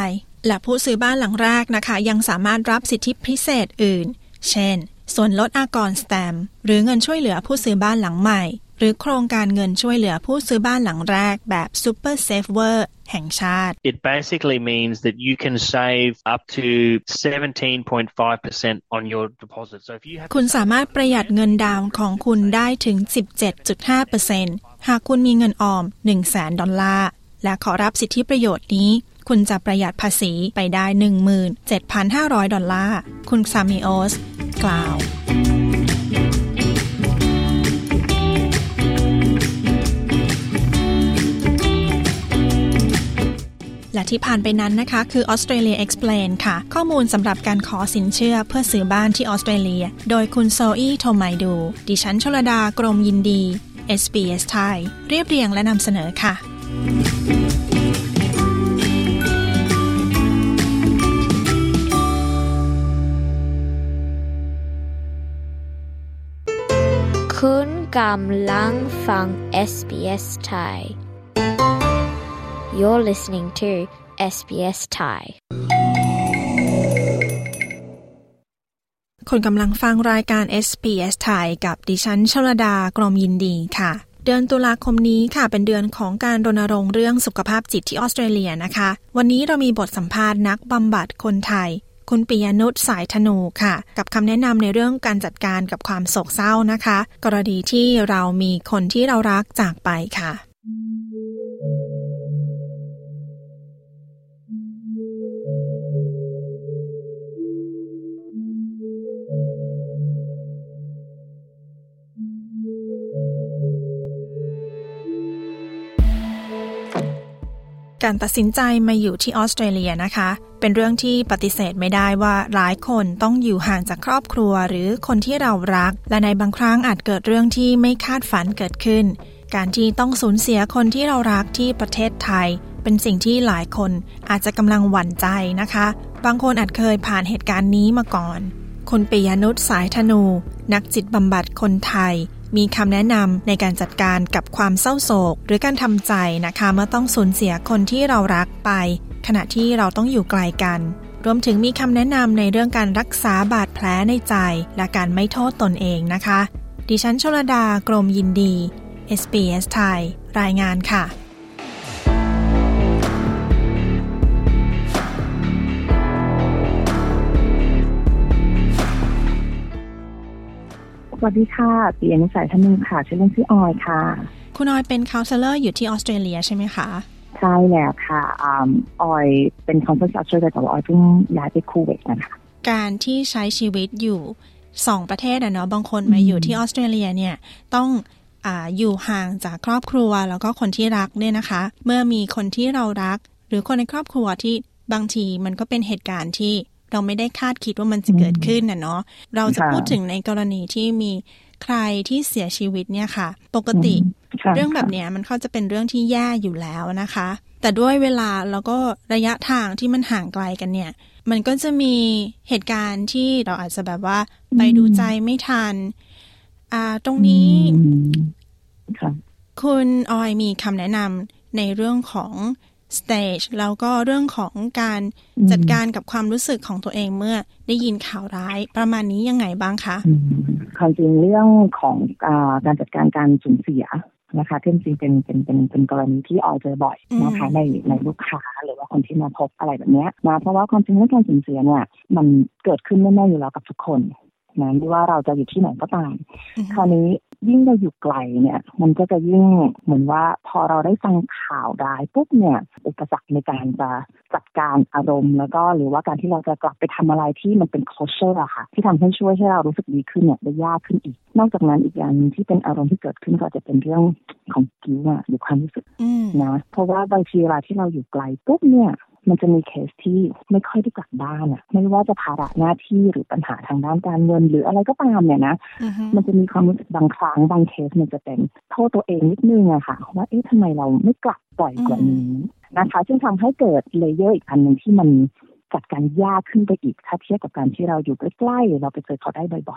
S5: และผู้ซื้อบ้านหลังแรกนะคะยังสามารถรับสิทธิพิเศษอื่นเช่นส่วนลดอากรสแตมป์หรือเงินช่วยเหลือผู้ซื้อบ้านหลังใหม่หรือโครงการเงินช่วยเหลือผู้ซื้อบ้านหลังแรกแบบ Super Saver แห่งชาติ
S14: It basically means that you can save up to seventeen point five percent on your deposit. So if you have
S5: คุณสามารถประหยัดเงินดาวน์ของคุณได้ถึง สิบเจ็ดจุดห้าเปอร์เซ็นต์ หากคุณมีเงินออม หนึ่งแสน ดอลลาร์และขอรับสิทธิประโยชน์นี้คุณจะประหยัดภาษีไปได้ หนึ่งหมื่นเจ็ดพันห้าร้อย ดอลลาร์คุณซามิโอสกล่าวและที่ผ่านไปนั้นนะคะคือ Australia Explain ค่ะข้อมูลสำหรับการขอสินเชื่อเพื่อซื้อบ้านที่ออสเตรเลียโดยคุณโซอี้โทไมดูดิฉันชลดากรมยินดี เอส บี เอส ไทยเรียบเรียงและนำเสนอค่ะ
S15: คุณกำลังฟัง เอส บี เอส ไทยYou're listening to เอส บี เอส Thai
S5: คุณกำลังฟังรายการ เอส บี เอส ไทยกับดิฉันชลดากรมยินดีค่ะเดือนตุลาคมนี้ค่ะเป็นเดือนของการรณรงค์เรื่องสุขภาพจิตที่ออสเตรเลียนะคะวันนี้เรามีบทสัมภาษณ์นักบำบัดคนไทยคุณปิยนุชสายธนูค่ะกับคำแนะนำในเรื่องการจัดการกับความโศกเศร้านะคะกรณีที่เรามีคนที่เรารักจากไปค่ะการตัดสินใจมาอยู่ที่ออสเตรเลียนะคะเป็นเรื่องที่ปฏิเสธไม่ได้ว่าหลายคนต้องอยู่ห่างจากครอบครัวหรือคนที่เรารักและในบางครั้งอาจเกิดเรื่องที่ไม่คาดฝันเกิดขึ้นการที่ต้องสูญเสียคนที่เรารักที่ประเทศไทยเป็นสิ่งที่หลายคนอาจจะกำลังหวั่นใจนะคะบางคนอาจเคยผ่านเหตุการณ์นี้มาก่อนคุณปิยนุชสายธนูนักจิตบำบัดคนไทยมีคำแนะนำในการจัดการกับความเศร้าโศกหรือการทำใจนะคะเมื่อต้องสูญเสียคนที่เรารักไปขณะที่เราต้องอยู่ไกลกันรวมถึงมีคำแนะนำในเรื่องการรักษาบาดแผลในใจและการไม่โทษตนเองนะคะดิฉันชลดากรมยินดี เอส บี เอส ไทยรายงานค่ะ
S6: สวัสดีค่ะปิยนุชสายธนูค่ะชื่อเล่นชื่อออยค่ะ
S5: คุณออยเป็นคาลเซลเลอร์อยู่ที่ออสเตรเลียใช่ไหมคะ
S6: ใช่แล้วค่ะออยเป็นคอนซัลแทนต์ช่วยแต่ว่าออยเพิ่งย้ายไปคูเวตนะคะ
S5: การที่ใช้ชีวิตอยู่สองประเทศอะเนาะบางคนมาอยู่ที่ออสเตรเลียเนี่ยต้องอ่าอยู่ห่างจากครอบครัวแล้วก็คนที่รักเนี่ยนะคะเมื่อมีคนที่เรารักหรือคนในครอบครัวที่บางทีมันก็เป็นเหตุการณ์ที่เราไม่ได้คาดคิดว่ามันจะเกิดขึ้นน่ะเนาะเราจะพูดถึงในกรณีที่มีใครที่เสียชีวิตเนี่ยค่ะปกติเรื่องแบบเนี้ยมันก็จะเป็นเรื่องที่แย่อยู่แล้วนะคะแต่ด้วยเวลาแล้วก็ระยะทางที่มันห่างไกลกันเนี่ยมันก็จะมีเหตุการณ์ที่เราอาจจะแบบว่าไปดูใจไม่ทันอ่าตรงนี้คุณออยมีคำแนะนำในเรื่องของstage แล้วก็เรื่องของการจัดการกับความรู้สึกของตัวเองเมื่อได้ยินข่าวร้ายประมาณนี้ยังไงบ้างคะ
S6: ความจริงเรื่องของอาการจัดการการสูญเสียนะคะที่จริงเป็นเป็นเป็นเป็นกรณีที่ออยเจอบ่อยนะคะในในลูกค้าหรือว่าคนที่มาพบอะไรแบบนี้นะเพราะว่าความจริงเรื่องการสูญเสียเนี่ยมันเกิดขึ้นแน่ๆอยู่แล้วกับทุกคนนะไม่ว่าเราจะอยู่ที่ไหนก็ตามคราวนี้ยิ่งเราอยู่ไกลเนี่ยมันก็จะยิ่งเหมือนว่าพอเราได้ฟังข่าวร้ายปุ๊บเนี่ยอุปสรรคในการจะจัดการอารมณ์แล้วก็หรือว่าการที่เราจะกลับไปทำอะไรที่มันเป็น closure อะค่ะที่ทำให้ช่วยให้เรารู้สึกดีขึ้นเนี่ยได้ยากขึ้นอีกนอกจากนั้นอีกอย่างที่เป็นอารมณ์ที่เกิดขึ้นก็จะเป็นเรื่องของกิ้วอะหรือความรู้สึกนะเพราะว่าบางทีเวลาที่เราอยู่ไกลปุ๊บเนี่ยมันจะมีเคสที่ไม่ค่อยได้กลับบ้านอ่ะไม่ว่าจะภาระหน้าที่หรือปัญหาทางด้านการเงินหรืออะไรก็ตามเนี่ยนะ uh-huh. มันจะมีความรู้สึกบางครั้งบางเคสมันจะเป็นโทษตัวเองนิดนึงอะค่ะว่าเอ๊ะทำไมเราไม่กลับบ่อยกว่านี้ uh-huh. นะคะซึ่งทำให้เกิดเลเยอร์อีกอันนึงที่มันจัดการยากขึ้นไปอีกถ้าเทียบกับการที่เราอยู่ใกล้ๆเราไปเจอเขาได้บ่อยๆ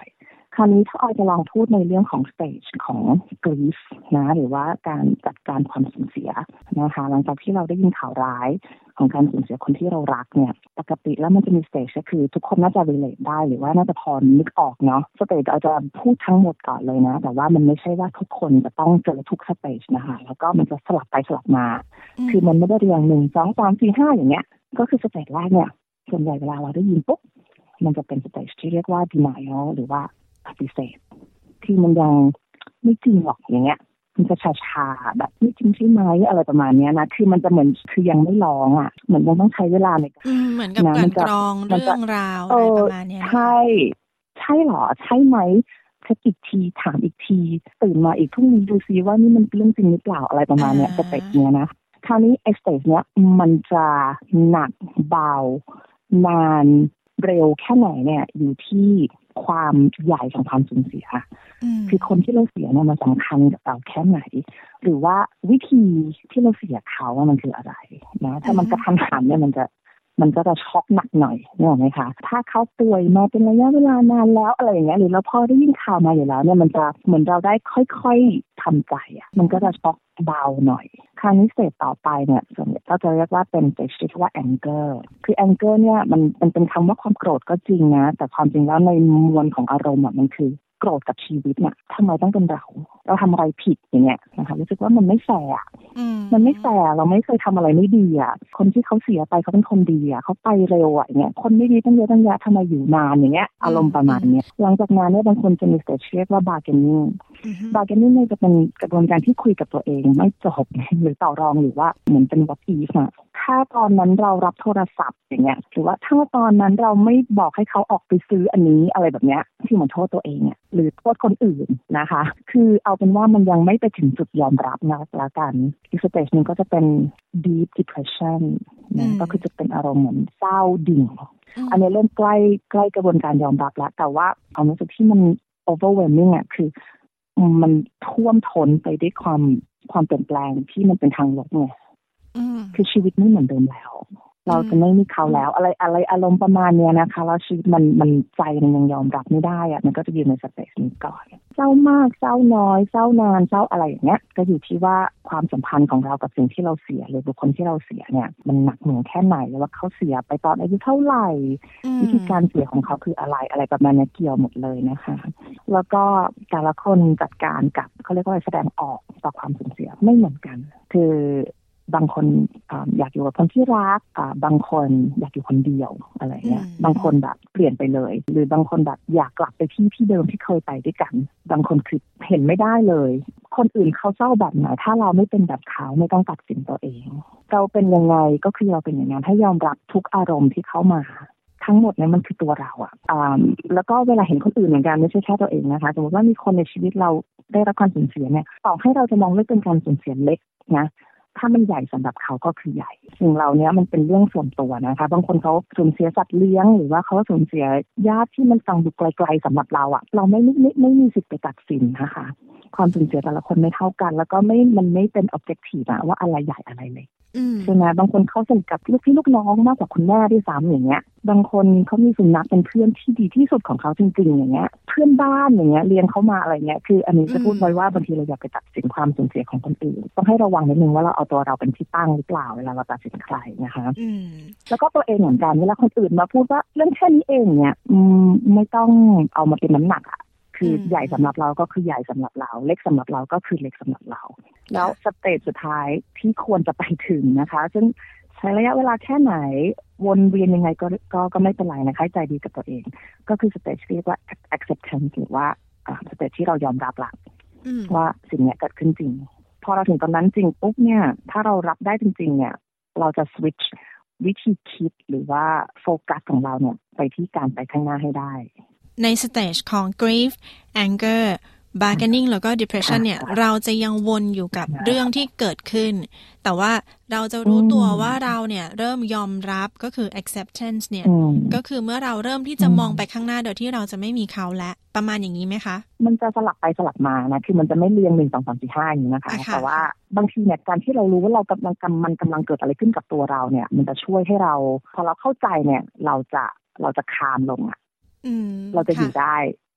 S6: คราวนี้ถ้าออยจะลองพูดในเรื่องของ stage ของ grief นะหรือว่าการจัดการความสูญเสียนะคะหลังจากที่เราได้ยินข่าวร้ายของการสูญเสียคนที่เรารักเนี่ยปกติแล้วมันจะมี stage ก็คือทุกคนน่าจะ relate ได้หรือว่าน่าจะพอนึกออกเนาะ stage เราจะพูดทั้งหมดก่อนเลยนะแต่ว่ามันไม่ใช่ว่าทุกคนจะต้องเจอทุก stage นะคะแล้วก็มันจะสลับไปสลับมาคือมันไม่ได้เรียงหนึ่ง สอง สาม สี่ ห้าอย่างเงี้ยก็คือ stage แรกเนี่ยส่วนใหญ่เวลาเราได้ยินปุ๊บมันจะเป็น stage ที่เรียกว่า denial หรือว่าปฏิเสธที่มันยังไม่จริงหรอกอย่างเงี้ยมันจะชาๆแบบไม่จริงใช่ไหมอะไรประมาณนี้นะคือมันจะเหมือนคือยังไม่ร้องอ่ะเหมือนยังต้องใช้เวลาในการ
S5: เหมือนกับการกรองเรื่องราวอะไรประมาณนี้
S6: ใช่ใช่หรอใช่ไหมเช็คอีกทีถามอีกทีตื่นมาอีกพรุ่งนี้ดูซิว่านี่มันเป็นเรื่องจริงหรือเปล่าอะไรประมาณนี้สเต็ปเนี้ยนะคราวนี้ไอ้สเต็ปเนี้ยมันจะหนักเบานานเร็วแค่ไหนเนี่ยอยู่ที่ความใหญ่ของความสูญเสียคือคนที่เราเสียเนี่ยมันสำคัญกับเราแค่ไหนหรือว่าวิธีที่เราเสียเขาว่ามันคืออะไรนะถ้ามันกระทันหันเนี่ยมันจะมันก็จะช็อกหนักหน่อยนึกออกไหมคะถ้าเขาป่วยมาเป็นระยะเวลานานแล้วอะไรอย่างเงี้ยหรือเราพอได้ยินข่าวมาอยู่แล้วเนี่ยมันจะเหมือนเราได้ค่อยๆทำใจอ่ะมันก็จะช็อกเบาหน่อยคราวนี้สเตจต่อไปเนี่ยส่วนใหญ่เราจะเรียกว่าเป็นสเตจที่เรียกว่า anger คือ anger เนี่ยมันมันเป็นคำว่าความโกรธก็จริงนะแต่ความจริงแล้วในมวลของอารมณ์มันคือโกรธกับชีวิตเนี่ยทำไมต้องเป็นเราเราทำอะไรผิดอย่างเงี้ยนะคะรู้สึกว่ามันไม่แฟร์มันไม่แฟร์เราไม่เคยทำอะไรไม่ดีอ่ะคนที่เขาเสียไปเขาเป็นคนดีอ่ะเขาไปเร็วอ่ะอย่างเงี้ยคนไม่ดีตั้งเยอะตั้งแยะทำไมอยู่นานอย่างเงี้ยอารมณ์ประมาณนี้หลังจากนั้นเนี่ยบางคนจะมีสเตจเรียกว่า bargaining bargaining เนี่ยจะเป็นกระบวนการที่คุยกับตัวเองไม่จบหรือต่อรองหรือว่าเหมือนเป็น what if อ่ะถ้าตอนนั้นเรารับโทรศัพท์อย่างเงี้ยหรือว่าถ้าตอนนั้นเราไม่บอกให้เขาออกไปซื้ออันนี้อะไรแบบเนี้ยที่เหมือนโทษตัวเองอ่ะหรือโทษคนอื่นนะคะคือเอาเป็นว่ามันยังไม่ไปถึงจุดยอมรับนะละกันอีกสเตจนึงก็จะเป็น deep depression นะก็คือจะเป็นอารมณ์เหมือนเศร้าดิ่งอันนี้เริ่มใกล้ใกล้กระบวนการยอมรับแล้วแต่ว่าเอารู้สึกที่มัน overwhelming อ่ะคือมันท่วมท้นไปด้วยความความเปลี่ยนแปลงที่มันเป็นทางลบไงคือชีวิตไม่เหมือนเดิมแล้วเราจะไม่มีเขาแล้วอะไรอะไรอารมณ์ประมาณเนี้ยนะคะแล้วชีวิตมันมันใจมันยังยอมรับไม่ได้อะมันก็จะอยู่ในสเตจนี้ก่อนเศร้ามากเศร้าน้อยเศร้านานเศร้าอะไรอย่างเงี้ยก็อยู่ที่ว่าความสัมพันธ์ของเรากับสิ่งที่เราเสียหรือบุคคลที่เราเสียเนี่ยมันหนักหน่วงแค่ไหนแล้วว่าเขาเสียไปตอนอายุเท่าไหร่วิธีการเสียของเขาคืออะไรอะไรประมาณนี้เกี่ยวหมดเลยนะคะแล้วก็แต่ละคนจัดการกับเขาเรียกว่าแสดงออกต่อความสูญเสียไม่เหมือนกันคือบางคนอยากอยู่กับคนที่รักบางคนอยากอยู่คนเดียวอะไรเงี้ยบางคนแบบเปลี่ยนไปเลยหรือบางคนแบบอยากกลับไปที่ที่เดิมที่เคยไปด้วยกันบางคนคือเห็นไม่ได้เลยคนอื่นเขาเศร้าแบบไหนถ้าเราไม่เป็นแบบเขาไม่ต้องตัดสินตัวเองเราเป็นยังไงก็คือเราเป็นอย่างนั้นให้ยอมรับทุกอารมณ์ที่เข้ามาทั้งหมดเนี่ยมันคือตัวเราอ่ะแล้วก็เวลาเห็นคนอื่นเหมือนกันไม่ใช่แค่ตัวเองนะคะสมมติว่ามีคนในชีวิตเราได้รับการสูญเสียเนี่ยต่อให้เราจะมองว่าเป็นการสูญเสียเล็กนะถ้ามันใหญ่สำหรับเขาก็คือใหญ่สิ่งเราเนี้ยมันเป็นเรื่องส่วนตัวนะคะบางคนเขาสูญเสียสัตว์เลี้ยงหรือว่าเขาสูญเสียญาติที่มันฟังดูไกลๆสำหรับเราอ่ะเราไม่ไม่ไม่มีสิทธิ์ไปตัดสินนะคะความสูญเสียแต่ละคนไม่เท่ากันแล้วก็ไม่มันไม่เป็น objective อะว่าอะไรใหญ่อะไรเล็กใช่ไหมบางคนเขาสนิทกับลูกพี่ลูกน้องมากกว่าคุณแม่ด้วยซ้ำอย่างเงี้ยบางคนเขามีสุนัขเป็นเพื่อนที่ดีที่สุดของเขาจริงๆอย่างเงี้ยเพื่อนบ้านอย่างเงี้ยเลี้ยงเขามาอะไรเงี้ยคืออันนี้จะพูดไว้ว่าบางทีเราอยากไปตัดสินความสูญเสียของคนอื่นต้องให้ระวังนิดนึงว่าเราเอาตัวเราเป็นที่ตั้งหรือเปล่าเวลาเราตัดสินใครนะคะแล้วก็ตัวเองเหมือนกันเวลาคนอื่นมาพูดว่าเรื่องแค่นี้เองเนี่ยไม่ต้องเอามาเป็นน้ำหนักอะคือใหญ่สำหรับเราก็คือใหญ่สำหรับเราเล็กสำหรับเราก็คือเล็กสำหรับเราแล้วสเตจสุดท้ายที่ควรจะไปถึงนะคะซึ่งใช้ระยะเวลาแค่ไหนวนเวียนยังไงก็ก็ก็ไม่เป็นไรนะคะใจดีกับตัวเองก็คือสเตจที่เรียกว่า acceptance หรือว่าสเตจที่เรายอมรับละว่าสิ่งนี้เกิดขึ้นจริงพอเราถึงตอนนั้นจริงปุ๊บเนี่ยถ้าเรารับได้จริงๆเนี่ยเราจะ switch วิธีคิดหรือว่าโฟกัสของเราเนี่ยไปที่การไปข้างหน้าให้ได้
S5: ในสเตจของ grief anger bargaining แล้วก็ depression เนี่ยเราจะยังวนอยู่กับเรื่องที่เกิดขึ้นแต่ว่าเราจะรู้ตัวว่าเราเนี่ยเริ่มยอมรับก็คือ acceptance เนี่ยก็คือเมื่อเราเริ่มที่จะมองไปข้างหน้าโดยที่เราจะไม่มีเขาและประมาณอย่างนี้ไหมคะ
S6: มันจะสลับไปสลับมานะคือมันจะไม่เรียงหนึ่ง สอง สาม สี่ ห้าอย่างนี้นะคะแต่ว่าบางทีเนี่ยการที่เรารู้ว่าเรากำลังมันกำลังเกิดอะไรขึ้นกับตัวเราเนี่ยมันจะช่วยให้เราพอเราเข้าใจเนี่ยเราจะเราจะคามลงอ่ะเราจะอยู่ได้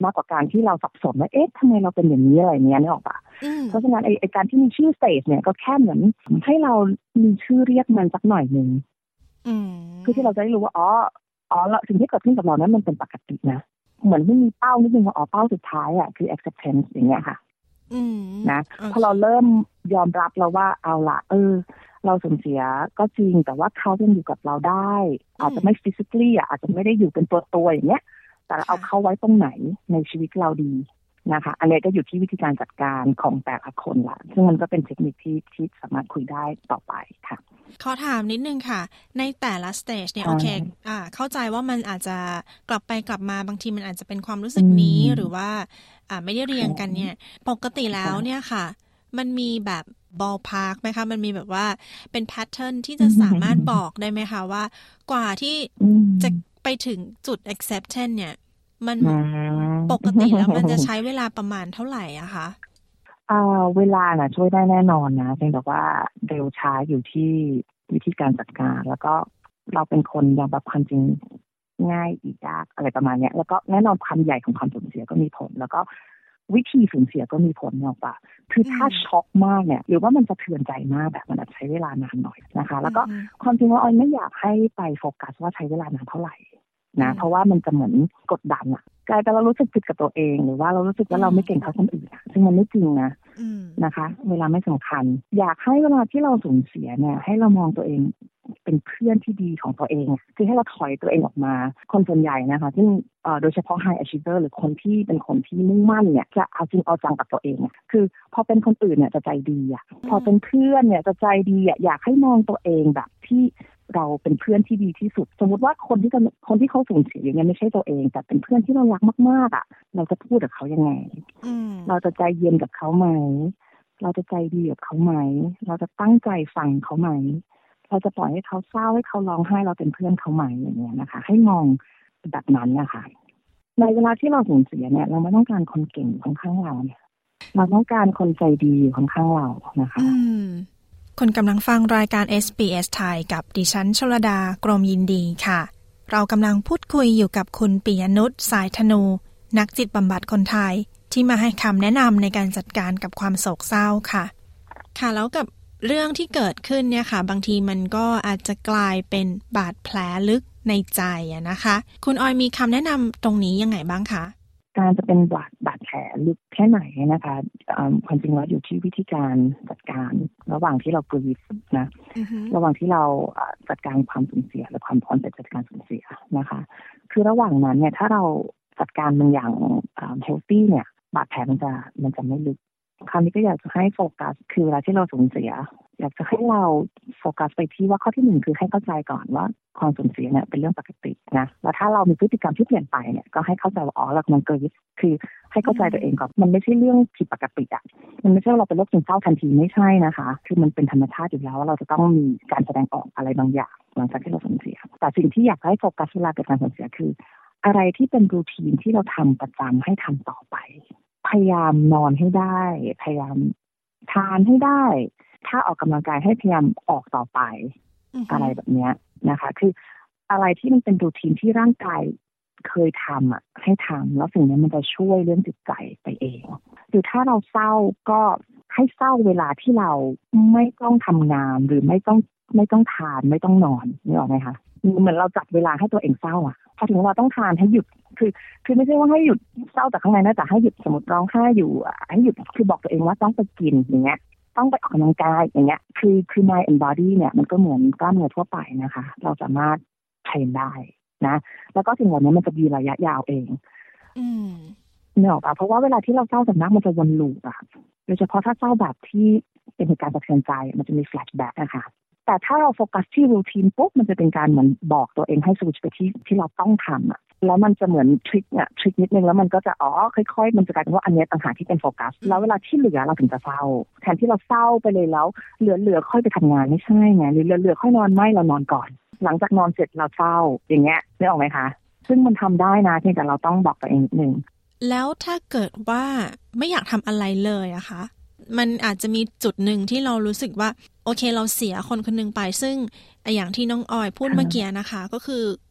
S6: มากกว่าการที่เราสับสนว่าเอ๊ะทำไมเราเป็นอย่างนี้อะไรเงี้ยนึกออกปะเพราะฉะนั้นไอ้ไอ้การที่มีชื่อ stage เนี่ยก็แค่เหมือนให้เรามีชื่อเรียกมันสักหน่อยนึงคือที่เราจะได้รู้ว่าอ๋ออ๋อสิ่งที่เกิดขึ้นกับเรานั้นมันเป็นปกตินะเหมือนที่มีเป้านิดนึงว่าอ๋อเป้าสุดท้ายอ่ะคือ acceptance อย่างเงี้ยค่ะนะพอเราเริ่มยอมรับแล้วว่าเอาละเออเราสูญเสียก็จริงแต่ว่าเขายังอยู่กับเราได้อาจจะไม่ physically อ่ะอาจจะไม่ได้อยู่เป็นตัวตัวอย่างเงี้ยแต่เอาเขาไว้ตรงไหนในชีวิตเราดีนะคะอันนี้ก็อยู่ที่วิธีการจัดการของแต่ละคนละซึ่งมันก็เป็นเทคนิคที่ที่สามารถคุยได้ต่อไปค่ะ
S5: ขอถามนิดนึงค่ะในแต่ละสเตจเนี่ยโอเคอ่าเข้าใจว่ามันอาจจะกลับไปกลับมาบางทีมันอาจจะเป็นความรู้สึกนี้หรือว่าอ่าไม่ได้เรียงกันเนี่ยปกติแล้วเนี่ยค่ะมันมีแบบบอลพาร์คไหมคะมันมีแบบว่าเป็นแพทเทิร์นที่จะสามารถบอกได้ไหมคะว่ากว่าที่จะไปถึงจุด acceptance เนี่ยมันปกติแล้วมันจะใช้เวลาประมาณเท่าไหร่อะคะ
S6: อ่าเวลาน่ะช่วยได้แน่นอนนะเพียงแต่ว่าเร็วช้าอยู่ที่วิธีการจัดการแล้วก็เราเป็นคนยอมรับความจริงง่ายอีกยากอะไรประมาณนี้แล้วก็แน่นอนความใหญ่ของความสูญเสียก็มีผลแล้วก็วิธีสูญเสียก็มีผลเนาะป่ะคือถ้าช็อกมากเนี่ยหรือว่ามันสะเทือนใจมากแบบมันอาจใช้เวลานานหน่อยนะคะแล้วก็ความจริงว่าออยไม่อยากให้ไปโฟกัสว่าใช้เวลานานเท่าไหร่นะเพราะว่ามันจะเหมือนกดดันอะกลายเป็นเรารู้สึกผิดกับตัวเองหรือว่าเรารู้สึกว่าเราไม่เก่งเท่าคนอื่นซึ่งมันไม่จริงนะนะคะเวลาไม่สำคัญอยากให้เวลาที่เราสูญเสียเนี่ยให้เรามองตัวเองเป็นเพื่อนที่ดีของตัวเองคือให้เราถอยตัวเองออกมาคนส่วนใหญ่นะคะซึ่งโดยเฉพาะ high achiever หรือคนที่เป็นคนที่มุ่งมั่นเนี่ยจะเอาจริงเอาจังกับตัวเองคือพอเป็นคนอื่นเนี่ยจะใจดีอ่ะพอเป็นเพื่อนเนี่ยจะใจดีอ่ะอยากให้มองตัวเองแบบที่เราเป็นเพื่อนที่ดีที่สุดสมมติว่าคนที่คนที่เขาสูญเสียอย่างนี้ไม่ใช่ตัวเองแต่เป็นเพื่อนที่เรารักมากๆอ่ะเราจะพูดกับเขายังไงเราจะใจเย็นกับเขาไหมเราจะใจดีกับเขาไหมเราจะตั้งใจฟังเขาไหมเราจะปล่อยให้เขาเศร้าให้เขาร้องไห้เราเป็นเพื่อนเขาไหมอย่างเงี้ยนะคะให้มองแบบนั้นนะคะในเวลาที่เราสูญเสียเนี่ยเราไม่ต้องการคนเก่งข้างๆเราเนี่ยเราต้องการคนใจดีข้างๆเรานะคะ
S5: คุณกำลังฟังรายการ เอส บี เอส ไทยกับดิฉันชลดากรมยินดีค่ะเรากำลังพูดคุยอยู่กับคุณปิยนุชสายธนูนักจิตบำบัดคนไทยที่มาให้คำแนะนำในการจัดการกับความโศกเศร้าค่ะค่ะแล้วกับเรื่องที่เกิดขึ้นเนี่ยค่ะบางทีมันก็อาจจะกลายเป็นบาดแผลลึกในใจอะนะคะคุณออยมีคำแนะนำตรงนี้ยังไงบ้างคะ
S6: การจะเป็นบาดบาดแผลลึกแค่ไหนนะคะความจริงแล้วอยู่ที่วิธีการจัดการระหว่างที่เรากรีฟนะ uh-huh. ระหว่างที่เราจัดการความสูญเสียหรือความพร้อมจะจัดการสูญเสียนะคะคือระหว่างนั้นเนี่ยถ้าเราจัดการมันอย่างเฮลตี้เนี่ยบาดแผลมันจะมันจะไม่ลึกคราวนี้ก็อยากจะให้โฟกัสคือเวลาที่เราสูญเสียอยากจะให้เราโฟกัสไปที่ว่าข้อที่หนึ่งคือให้เข้าใจก่อนว่าความสูญเสียเนี่ยเป็นเรื่องปกตินะแล้วถ้าเรามีพฤติกรรมที่เปลี่ยนไปเนี่ยก็ให้เข้าใจว่าอ๋อเรากำลังเกิดคือให้เข้าใจตัวเองก่อนมันไม่ใช่เรื่องผิดปกติอ่ะมันไม่ใช่ว่าเราเป็นโรคซึมเศร้าทันทีไม่ใช่นะคะคือมันเป็นธรรมชาติอยู่แล้วว่าเราจะต้องมีการแสดงออกอะไรบางอย่างหลังจากที่เราสูญเสียแต่สิ่งที่อยากให้โฟกัสเวลาเกิดการสูญเสียคืออะไรที่เป็นรูทีนที่เราทำประจำให้ทำต่อไปพยายามนอนให้ได้พยายามทานให้ได้ถ้าออกกำลังกายให้พยายามออกต่อไป uh-huh. อะไรแบบนี้นะคะคืออะไรที่มันเป็นรูทีนที่ร่างกายเคยทำอ่ะให้ทำแล้วสิ่งนี้มันจะช่วยเรื่องจิตใจไปเองหรือถ้าเราเศร้าก็ให้เศร้าเวลาที่เราไม่ต้องทำงานหรือไม่ต้องไม่ต้องทานไม่ต้องนอนนี่ออกไหมคะเหมือนเราจัดเวลาให้ตัวเองเศร้าอ่ะพอถึงเราต้องทานให้หยุดคือคือไม่ใช่ว่าให้หยุดเศร้าแต่ข้างในนะแต่ให้หยุดสมมติร้องไห้อยู่ให้หยุดคือบอกตัวเองว่าต้องไปกินอย่างเงี้ยต้องไปออกกำลังกายอย่างเงี้ยคือคือ mind and body เนี่ยมันก็เหมือนกล้ามเนื้อทั่วไปนะคะเราสามารถเทรนได้นะแล้วก็สิ่งเหล่านี้มันจะมีระยะยาวเองอืมเนี่ยหรอป่ะเพราะว่าเวลาที่เราเศร้าส่วนมากมันจะวนลูปอะโดยเฉพาะถ้าเศร้าแบบที่เป็นเหตุการณ์สะเทือนใจมันจะมีแฟลชแบ็กนะคะแต่ถ้าเราโฟกัสที่รูทีนปุ๊บมันจะเป็นการเหมือนบอกตัวเองให้สวิตช์ไปที่ที่เราต้องทำอะแล้วมันจะเหมือนทริคเนี่ยทริคนิดนึงแล้วมันก็จะอ๋อค่อยๆมันจะกลายเป็นว่าอันนี้ต่างหากที่เป็นโฟกัสแล้วเวลาที่เหลือเราถึงจะเศร้าแทนที่เราเศร้าไปเลยแล้วเหลือๆค่อยไปทำงานไม่ใช่ไงหรือเหลือๆค่อยนอนไม่เรานอนก่อนหลังจากนอนเสร็จเราเศร้าอย่างเงี้ยได้ออกไหมคะซึ่งมันทำได้นะเพียงแต่เราต้องบอกตัวเองนิดนึง
S5: แล้วถ้าเกิดว่าไม่อยากทำอะไรเลยอะคะมันอาจจะมีจุดหนึ่งที่เรารู้สึกว่าโอเคเราเสียคนคนนึงไปซึ่งอย่างที่น้องออยพูดเมื่อกี้นะคะก็คือ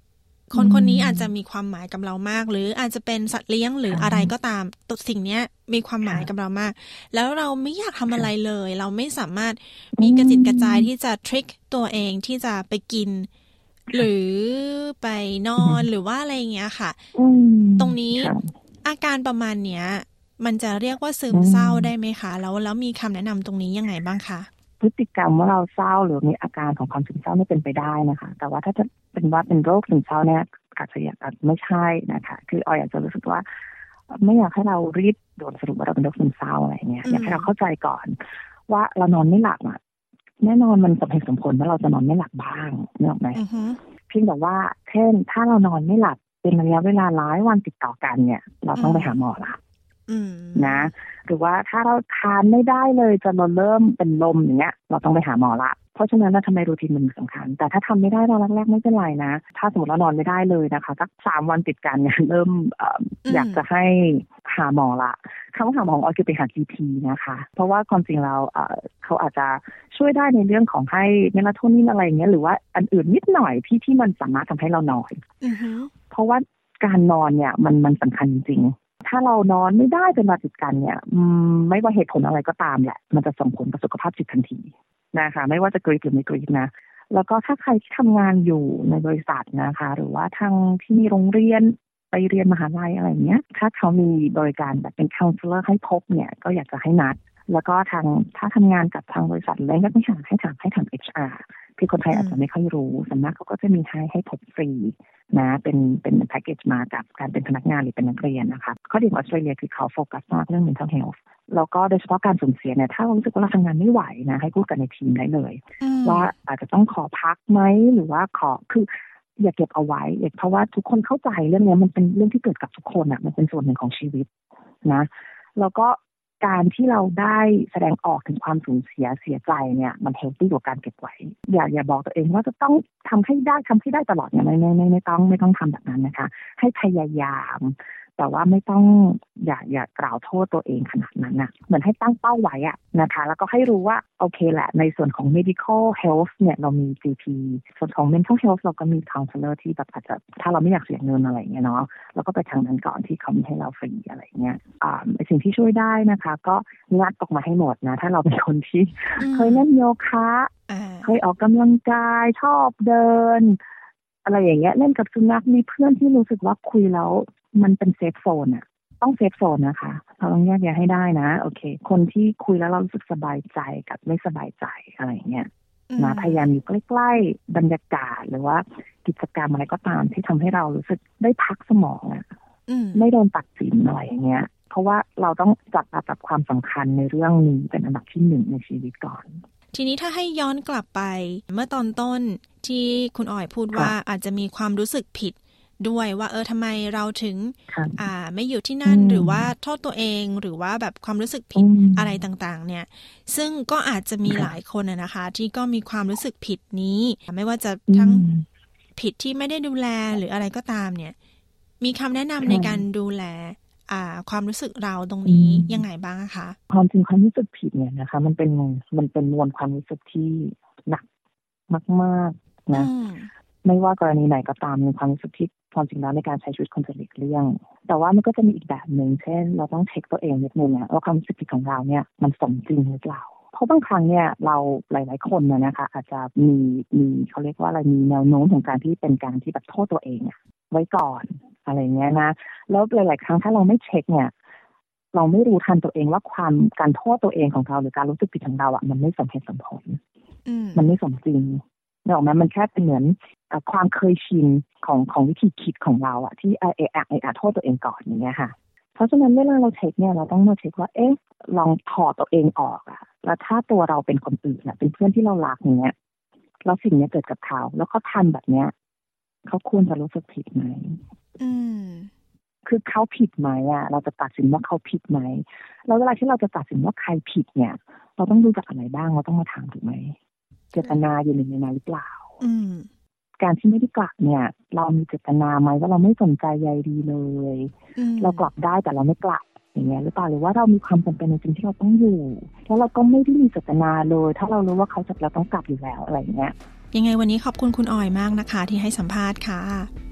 S5: คนคนนี้อาจจะมีความหมายกับเรามากหรืออาจจะเป็นสัตว์เลี้ยงหรืออะไรก็ตามตัวสิ่งนี้มีความหมายกับเรามากแล้วเราไม่อยากทำอะไรเลยเราไม่สามารถมีกระจิตกระจายที่จะทริคตัวเองที่จะไปกินหรือไปนอนหรือว่าอะไรอย่างเงี้ยค่ะตรงนี้อาการประมาณเนี้ยมันจะเรียกว่าซึมเศร้าได้ไหมคะแล้วแล้วมีคำแนะนำตรงนี้ยังไงบ้างคะ
S6: พฤติกรรมว่าเราเศร้าหรือมีอาการของความซึมเศร้าไม่เป็นไปได้นะคะแต่ว่าถ้าจะเป็นว่าเป็นโรคซึมเศร้าเนี่ยอาจจะอาจไม่ใช่นะคะคือออยอยากจะรู้สึกว่าไม่อยากให้เรารีบโดนสรุปว่าเราเป็นโรคซึมเศร้าอะไรเงี้ยอยากให้เราเข้าใจก่อนว่าเรานอนไม่หลับอ่ะแน่นอนมันสมเหตุสมผลว่าเราจะนอนไม่หลับบ้างนึกออกไหมเพียงแต่ว่าเช่นถ้าเรานอนไม่หลับเป็นระยะเวลาหลายวันติดต่อกันเนี่ยเราต้องไปหาหมอละนะหรือว่าถ้าเราทานไม่ได้เลยจนเราเริ่มเป็นลมอย่างเงี้ยเราต้องไปหาหมอละเพราะฉะนั้นเราทำไมรูทีนมันสำคัญแต่ถ้าทำไม่ได้เราแรกๆไม่เป็นไรนะถ้าสมมติเรานอนไม่ได้เลยนะคะสักสามวันติดกันเนี่ยเริ่ม อ, อยากจะให้หาหมอละคำว่าหาหมอของออยคือไปหา จี พี นะคะเพราะว่าความจริงแล้วเขาอาจจะช่วยได้ในเรื่องของให้เมลาโทนินอะไรอย่างเงี้ยหรือว่าอันอื่นนิดหน่อยที่ที่มันสามารถทำให้เรานอน uh-huh. เพราะว่าการนอนเนี่ยมันมันสำคัญจริงถ้าเรานอนไม่ได้เป็นมาติดกันเนี่ยไม่ว่าเหตุผลอะไรก็ตามแหละมันจะส่งผลต่อสุขภาพจิตทันทีนะคะไม่ว่าจะกรีดหรือไม่กรีดนะแล้วก็ถ้าใครที่ทำงานอยู่ในบริษัทนะคะหรือว่าทางที่มีโรงเรียนไปเรียนมหาลัยอะไรเงี้ยถ้าเขามีบริการแบบเป็น counselor ให้พบเนี่ยก็อยากจะให้นัดแล้วก็ทางถ้าทำงานกับทางบริษัทแล้วก็ไม่หาให้ถามให้ถาม เอช อาร์ ที่คนไทยอาจจะไม่ค่อยรู้ส่วนมากเขาก็จะมีให้ให้พบฟรีนะเป็นเป็นแพ็กเกจมากับการเป็นพนักงานหรือเป็นนักเรียนนะคะข้อดีของออสเตรเลียคือเขาโฟกัสมากเรื่อง mental health แล้วก็โดยเฉพาะการสูญเสียเนี่ยถ้าเรารู้สึกว่าเราทำงานไม่ไหวนะให้พูดกันในทีมได้เลยว่าอาจจะต้องขอพักไหมหรือว่าขอคืออย่าเก็บเอาไว้เพราะว่าทุกคนเข้าใจเรื่องนี้มันเป็นเรื่องที่เกิดกับทุกคนอ่ะมันเป็นส่วนหนึ่งของชีวิตนะแล้วก็การที่เราได้แสดงออกถึงความสูญเสียเสียใจเนี่ยมันเฮลตี้กว่าการเก็บไว้อย่าอย่าบอกตัวเองว่าจะต้องทำให้ได้ทำให้ได้ตลอดเนี่ยไม่ไม่ไม่ไม่ต้องไม่ต้องทำแบบนั้นนะคะให้พยายามแต่ว่าไม่ต้องอย่าอย่ากล่าวโทษตัวเองขนาดนั้นนะเหมือนให้ตั้งเป้าไว้อะนะคะแล้วก็ให้รู้ว่าโอเคแหละในส่วนของ medical health เนี่ยเรามี จี พี ส่วนของ mental health เราก็มี counselor ที่แบบอาจจะถ้าเราไม่อยากเสียเงินอะไรเงี้ยเนาะเราก็ไปทางนั้นก่อนที่เขามีให้เราฟรีอะไรเงี้ยอ่าสิ่งที่ช่วยได้นะคะก็งัดออกมาให้หมดนะถ้าเราเป็นคนที่เคยเล่นโยคะเคยออกกำลังกายชอบเดินอะไรอย่างเงี้ยเล่นกับสุนัขมีเพื่อนที่รู้สึกว่าคุยแล้วมันเป็นเซฟโซนอะต้องเซฟโซนนะคะเราต้องแยกแยะให้ได้นะโอเคคนที่คุยแล้วเรารู้สึกสบายใจกับไม่สบายใจอะไรอย่างเงี้ยนะพยายามอยู่ใกล้ๆบรรยากาศหรือว่ากิจกรรมอะไรก็ตามที่ทำให้เรารู้สึกได้พักสมองอะไม่โดนตัดสินอะไรอย่างเงี้ยเพราะว่าเราต้องจัดระดับความสำคัญในเรื่องนี้เป็นอันดับที่หนึ่งในชีวิตก่อน
S5: ทีนี้ถ้าให้ย้อนกลับไปเมื่อตอนต้นที่คุณอ๋อยพูดว่าอาจจะมีความรู้สึกผิดด้วยว่าเออทำไมเราถึงอ่าไม่อยู่ที่นั่นหรือว่าโทษตัวเองหรือว่าแบบความรู้สึกผิดอะไรต่างๆเนี่ยซึ่งก็อาจจะมีหลายคนนะคะที่ก็มีความรู้สึกผิดนี้ไม่ว่าจะทั้งผิดที่ไม่ได้ดูแลหรืออะไรก็ตามเนี่ยมีคำแนะนำในการดูแลอ่าความรู้สึกเราตรงนี้ยังไงบ้างคะ
S6: ความจริงความรู้สึกผิดเนี่ยนะคะมันเป็นมันเป็นมวลความรู้สึกที่หนักมากๆนะไม่ว่ากรณีไหนก็ตามมีความรู้สึกที่ความจริงแล้วในการใช้ชีวิตคนจะหลีกเลี่ยงแต่ว่ามันก็จะมีอีกแบบหนึ่งเช่นเราต้องเช็คตัวเองนิดนึงนะว่าความรู้สึกผิดของเราเนี่ยมันสมจริงหรือเปล่าเพราะบางครั้งเนี่ยเราหลายๆคนนะนะคะอาจจะมีมีเขาเรียกว่าอะไรมีแนวโน้มของการที่เป็นการที่แบบโทษตัวเองไว้ก่อนอะไรเงี้ยนะแล้วหลายๆครั้งถ้าเราไม่เช็คเนี่ยเราไม่รู้ทันตัวเองว่าความการโทษตัวเองของเราหรือการรู้สึกผิดของเราอ่ะมันไม่สมเหตุสมผลมันไม่สมจริงเนอะมันมันแค่เป็นเหมือนความเคยชินของของวิธีคิดของเราอะที่เออเออเออโทษตัวเองก่อนอย่างเงี้ยค่ะเพราะฉะนั้นเวลาเราเช็คเนี่ยเราต้องมาเช็คว่าเอ๊ะลองถอดตัวเองออกอะแล้วถ้าตัวเราเป็นคนอื่นอะเป็นเพื่อนที่เรารักอย่างเงี้ยแล้วสิ่งนี้เกิดกับเขาแล้วเขาทำแบบเนี้ยเขาควรจะรู้สึกผิดไหมอืมคือเขาผิดไหมอะเราจะตัดสินว่าเขาผิดไหมแล้วเวลาที่เราจะตัดสินว่าใครผิดเนี่ยเราต้องดูจากอะไรบ้างเราต้องมาถามถูกไหมเจตนาอยู่ในนั้นหรือเปล่าการที่ไม่ได้กลับเนี่ยเรามีเจตนาไหมว่าเราไม่สนใจใยดีเลยเรากลับได้แต่เราไม่กลับอย่างเงี้ยหรือเปล่าหรือว่าเรามีความจำเป็นในสิ่งที่เราต้องอยู่แล้วเราก็ไม่ได้มีเจตนาเลยถ้าเรารู้ว่าเขาจะเราต้องกลับอยู่แล้วอะไรอย่างเงี้ย
S5: ยังไงวันนี้ขอบคุณคุณออยมากนะคะที่ให้สัมภาษณ์ค่ะ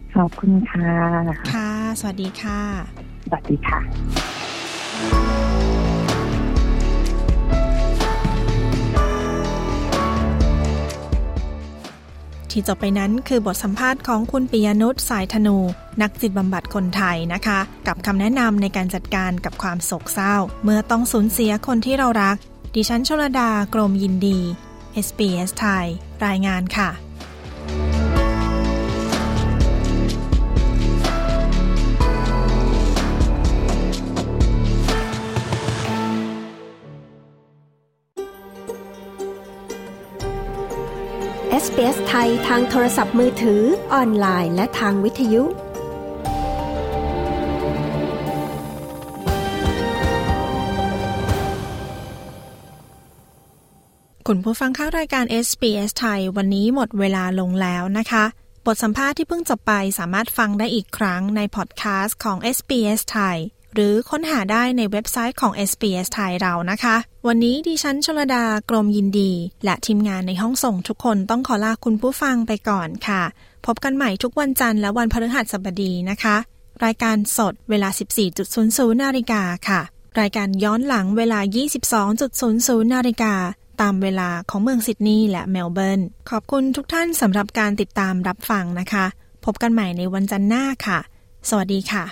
S6: ขอบคุณค่ะ
S5: ค่ะสวัสดีค่ะ
S6: สวัสดีค่ะ
S5: ที่จบไปนั้นคือบทสัมภาษณ์ของคุณปิยนุชสายธนูนักจิตบำบัดคนไทยนะคะกับคำแนะนำในการจัดการกับความโศกเศร้าเมื่อต้องสูญเสียคนที่เรารักดิฉันชลดากรมยินดี เอส บี เอส ไทยรายงานค่ะ
S3: เอส บี เอส ไทยทางโทรศัพท์มือถือออนไลน์และทางวิทยุ
S5: คุณผู้ฟังเข้ารายการ เอส บี เอส ไทยวันนี้หมดเวลาลงแล้วนะคะบทสัมภาษณ์ที่เพิ่งจบไปสามารถฟังได้อีกครั้งในพอดแคสต์ของ เอส บี เอส ไทยหรือค้นหาได้ในเว็บไซต์ของ เอส บี เอส ไทยเรานะคะวันนี้ดิฉันชลดากรมยินดีและทีมงานในห้องส่งทุกคนต้องขอลาคุณผู้ฟังไปก่อนค่ะพบกันใหม่ทุกวันจันทร์และวันพฤหัสบดีนะคะรายการสดเวลา สิบสี่นาฬิกา นาฬิกาค่ะรายการย้อนหลังเวลา ยี่สิบสองนาฬิกาตามเวลาของเมืองซิดนีย์และเมลเบิร์นขอบคุณทุกท่านสำหรับการติดตามรับฟังนะคะพบกันใหม่ในวันจันทร์หน้าค่ะสวัสดีค่ะ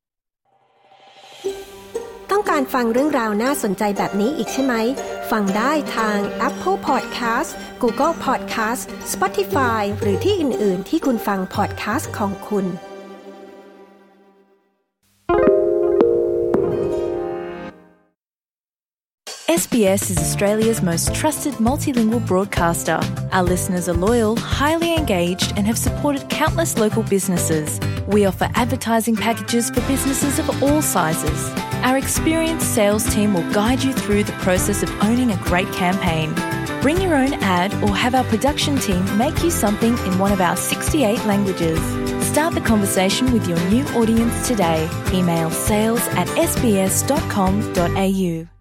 S3: ต้องการฟังเรื่องราวน่าสนใจแบบนี้อีกใช่ไหมฟังได้ทาง Apple Podcast Google Podcast Spotify หรือที่อื่นๆที่คุณฟัง podcast ของคุณ
S2: เอส บี เอส is Australia's most trusted multilingual broadcaster. Our listeners are loyal, highly engaged, and have supported countless local businesses. We offer advertising packages for businesses of all sizes. Our experienced sales team will guide you through the process of owning a great campaign. Bring your own ad or have our production team make you something in one of our sixty-eight languages. Start the conversation with your new audience today. Email sales at s b s dot com dot a u.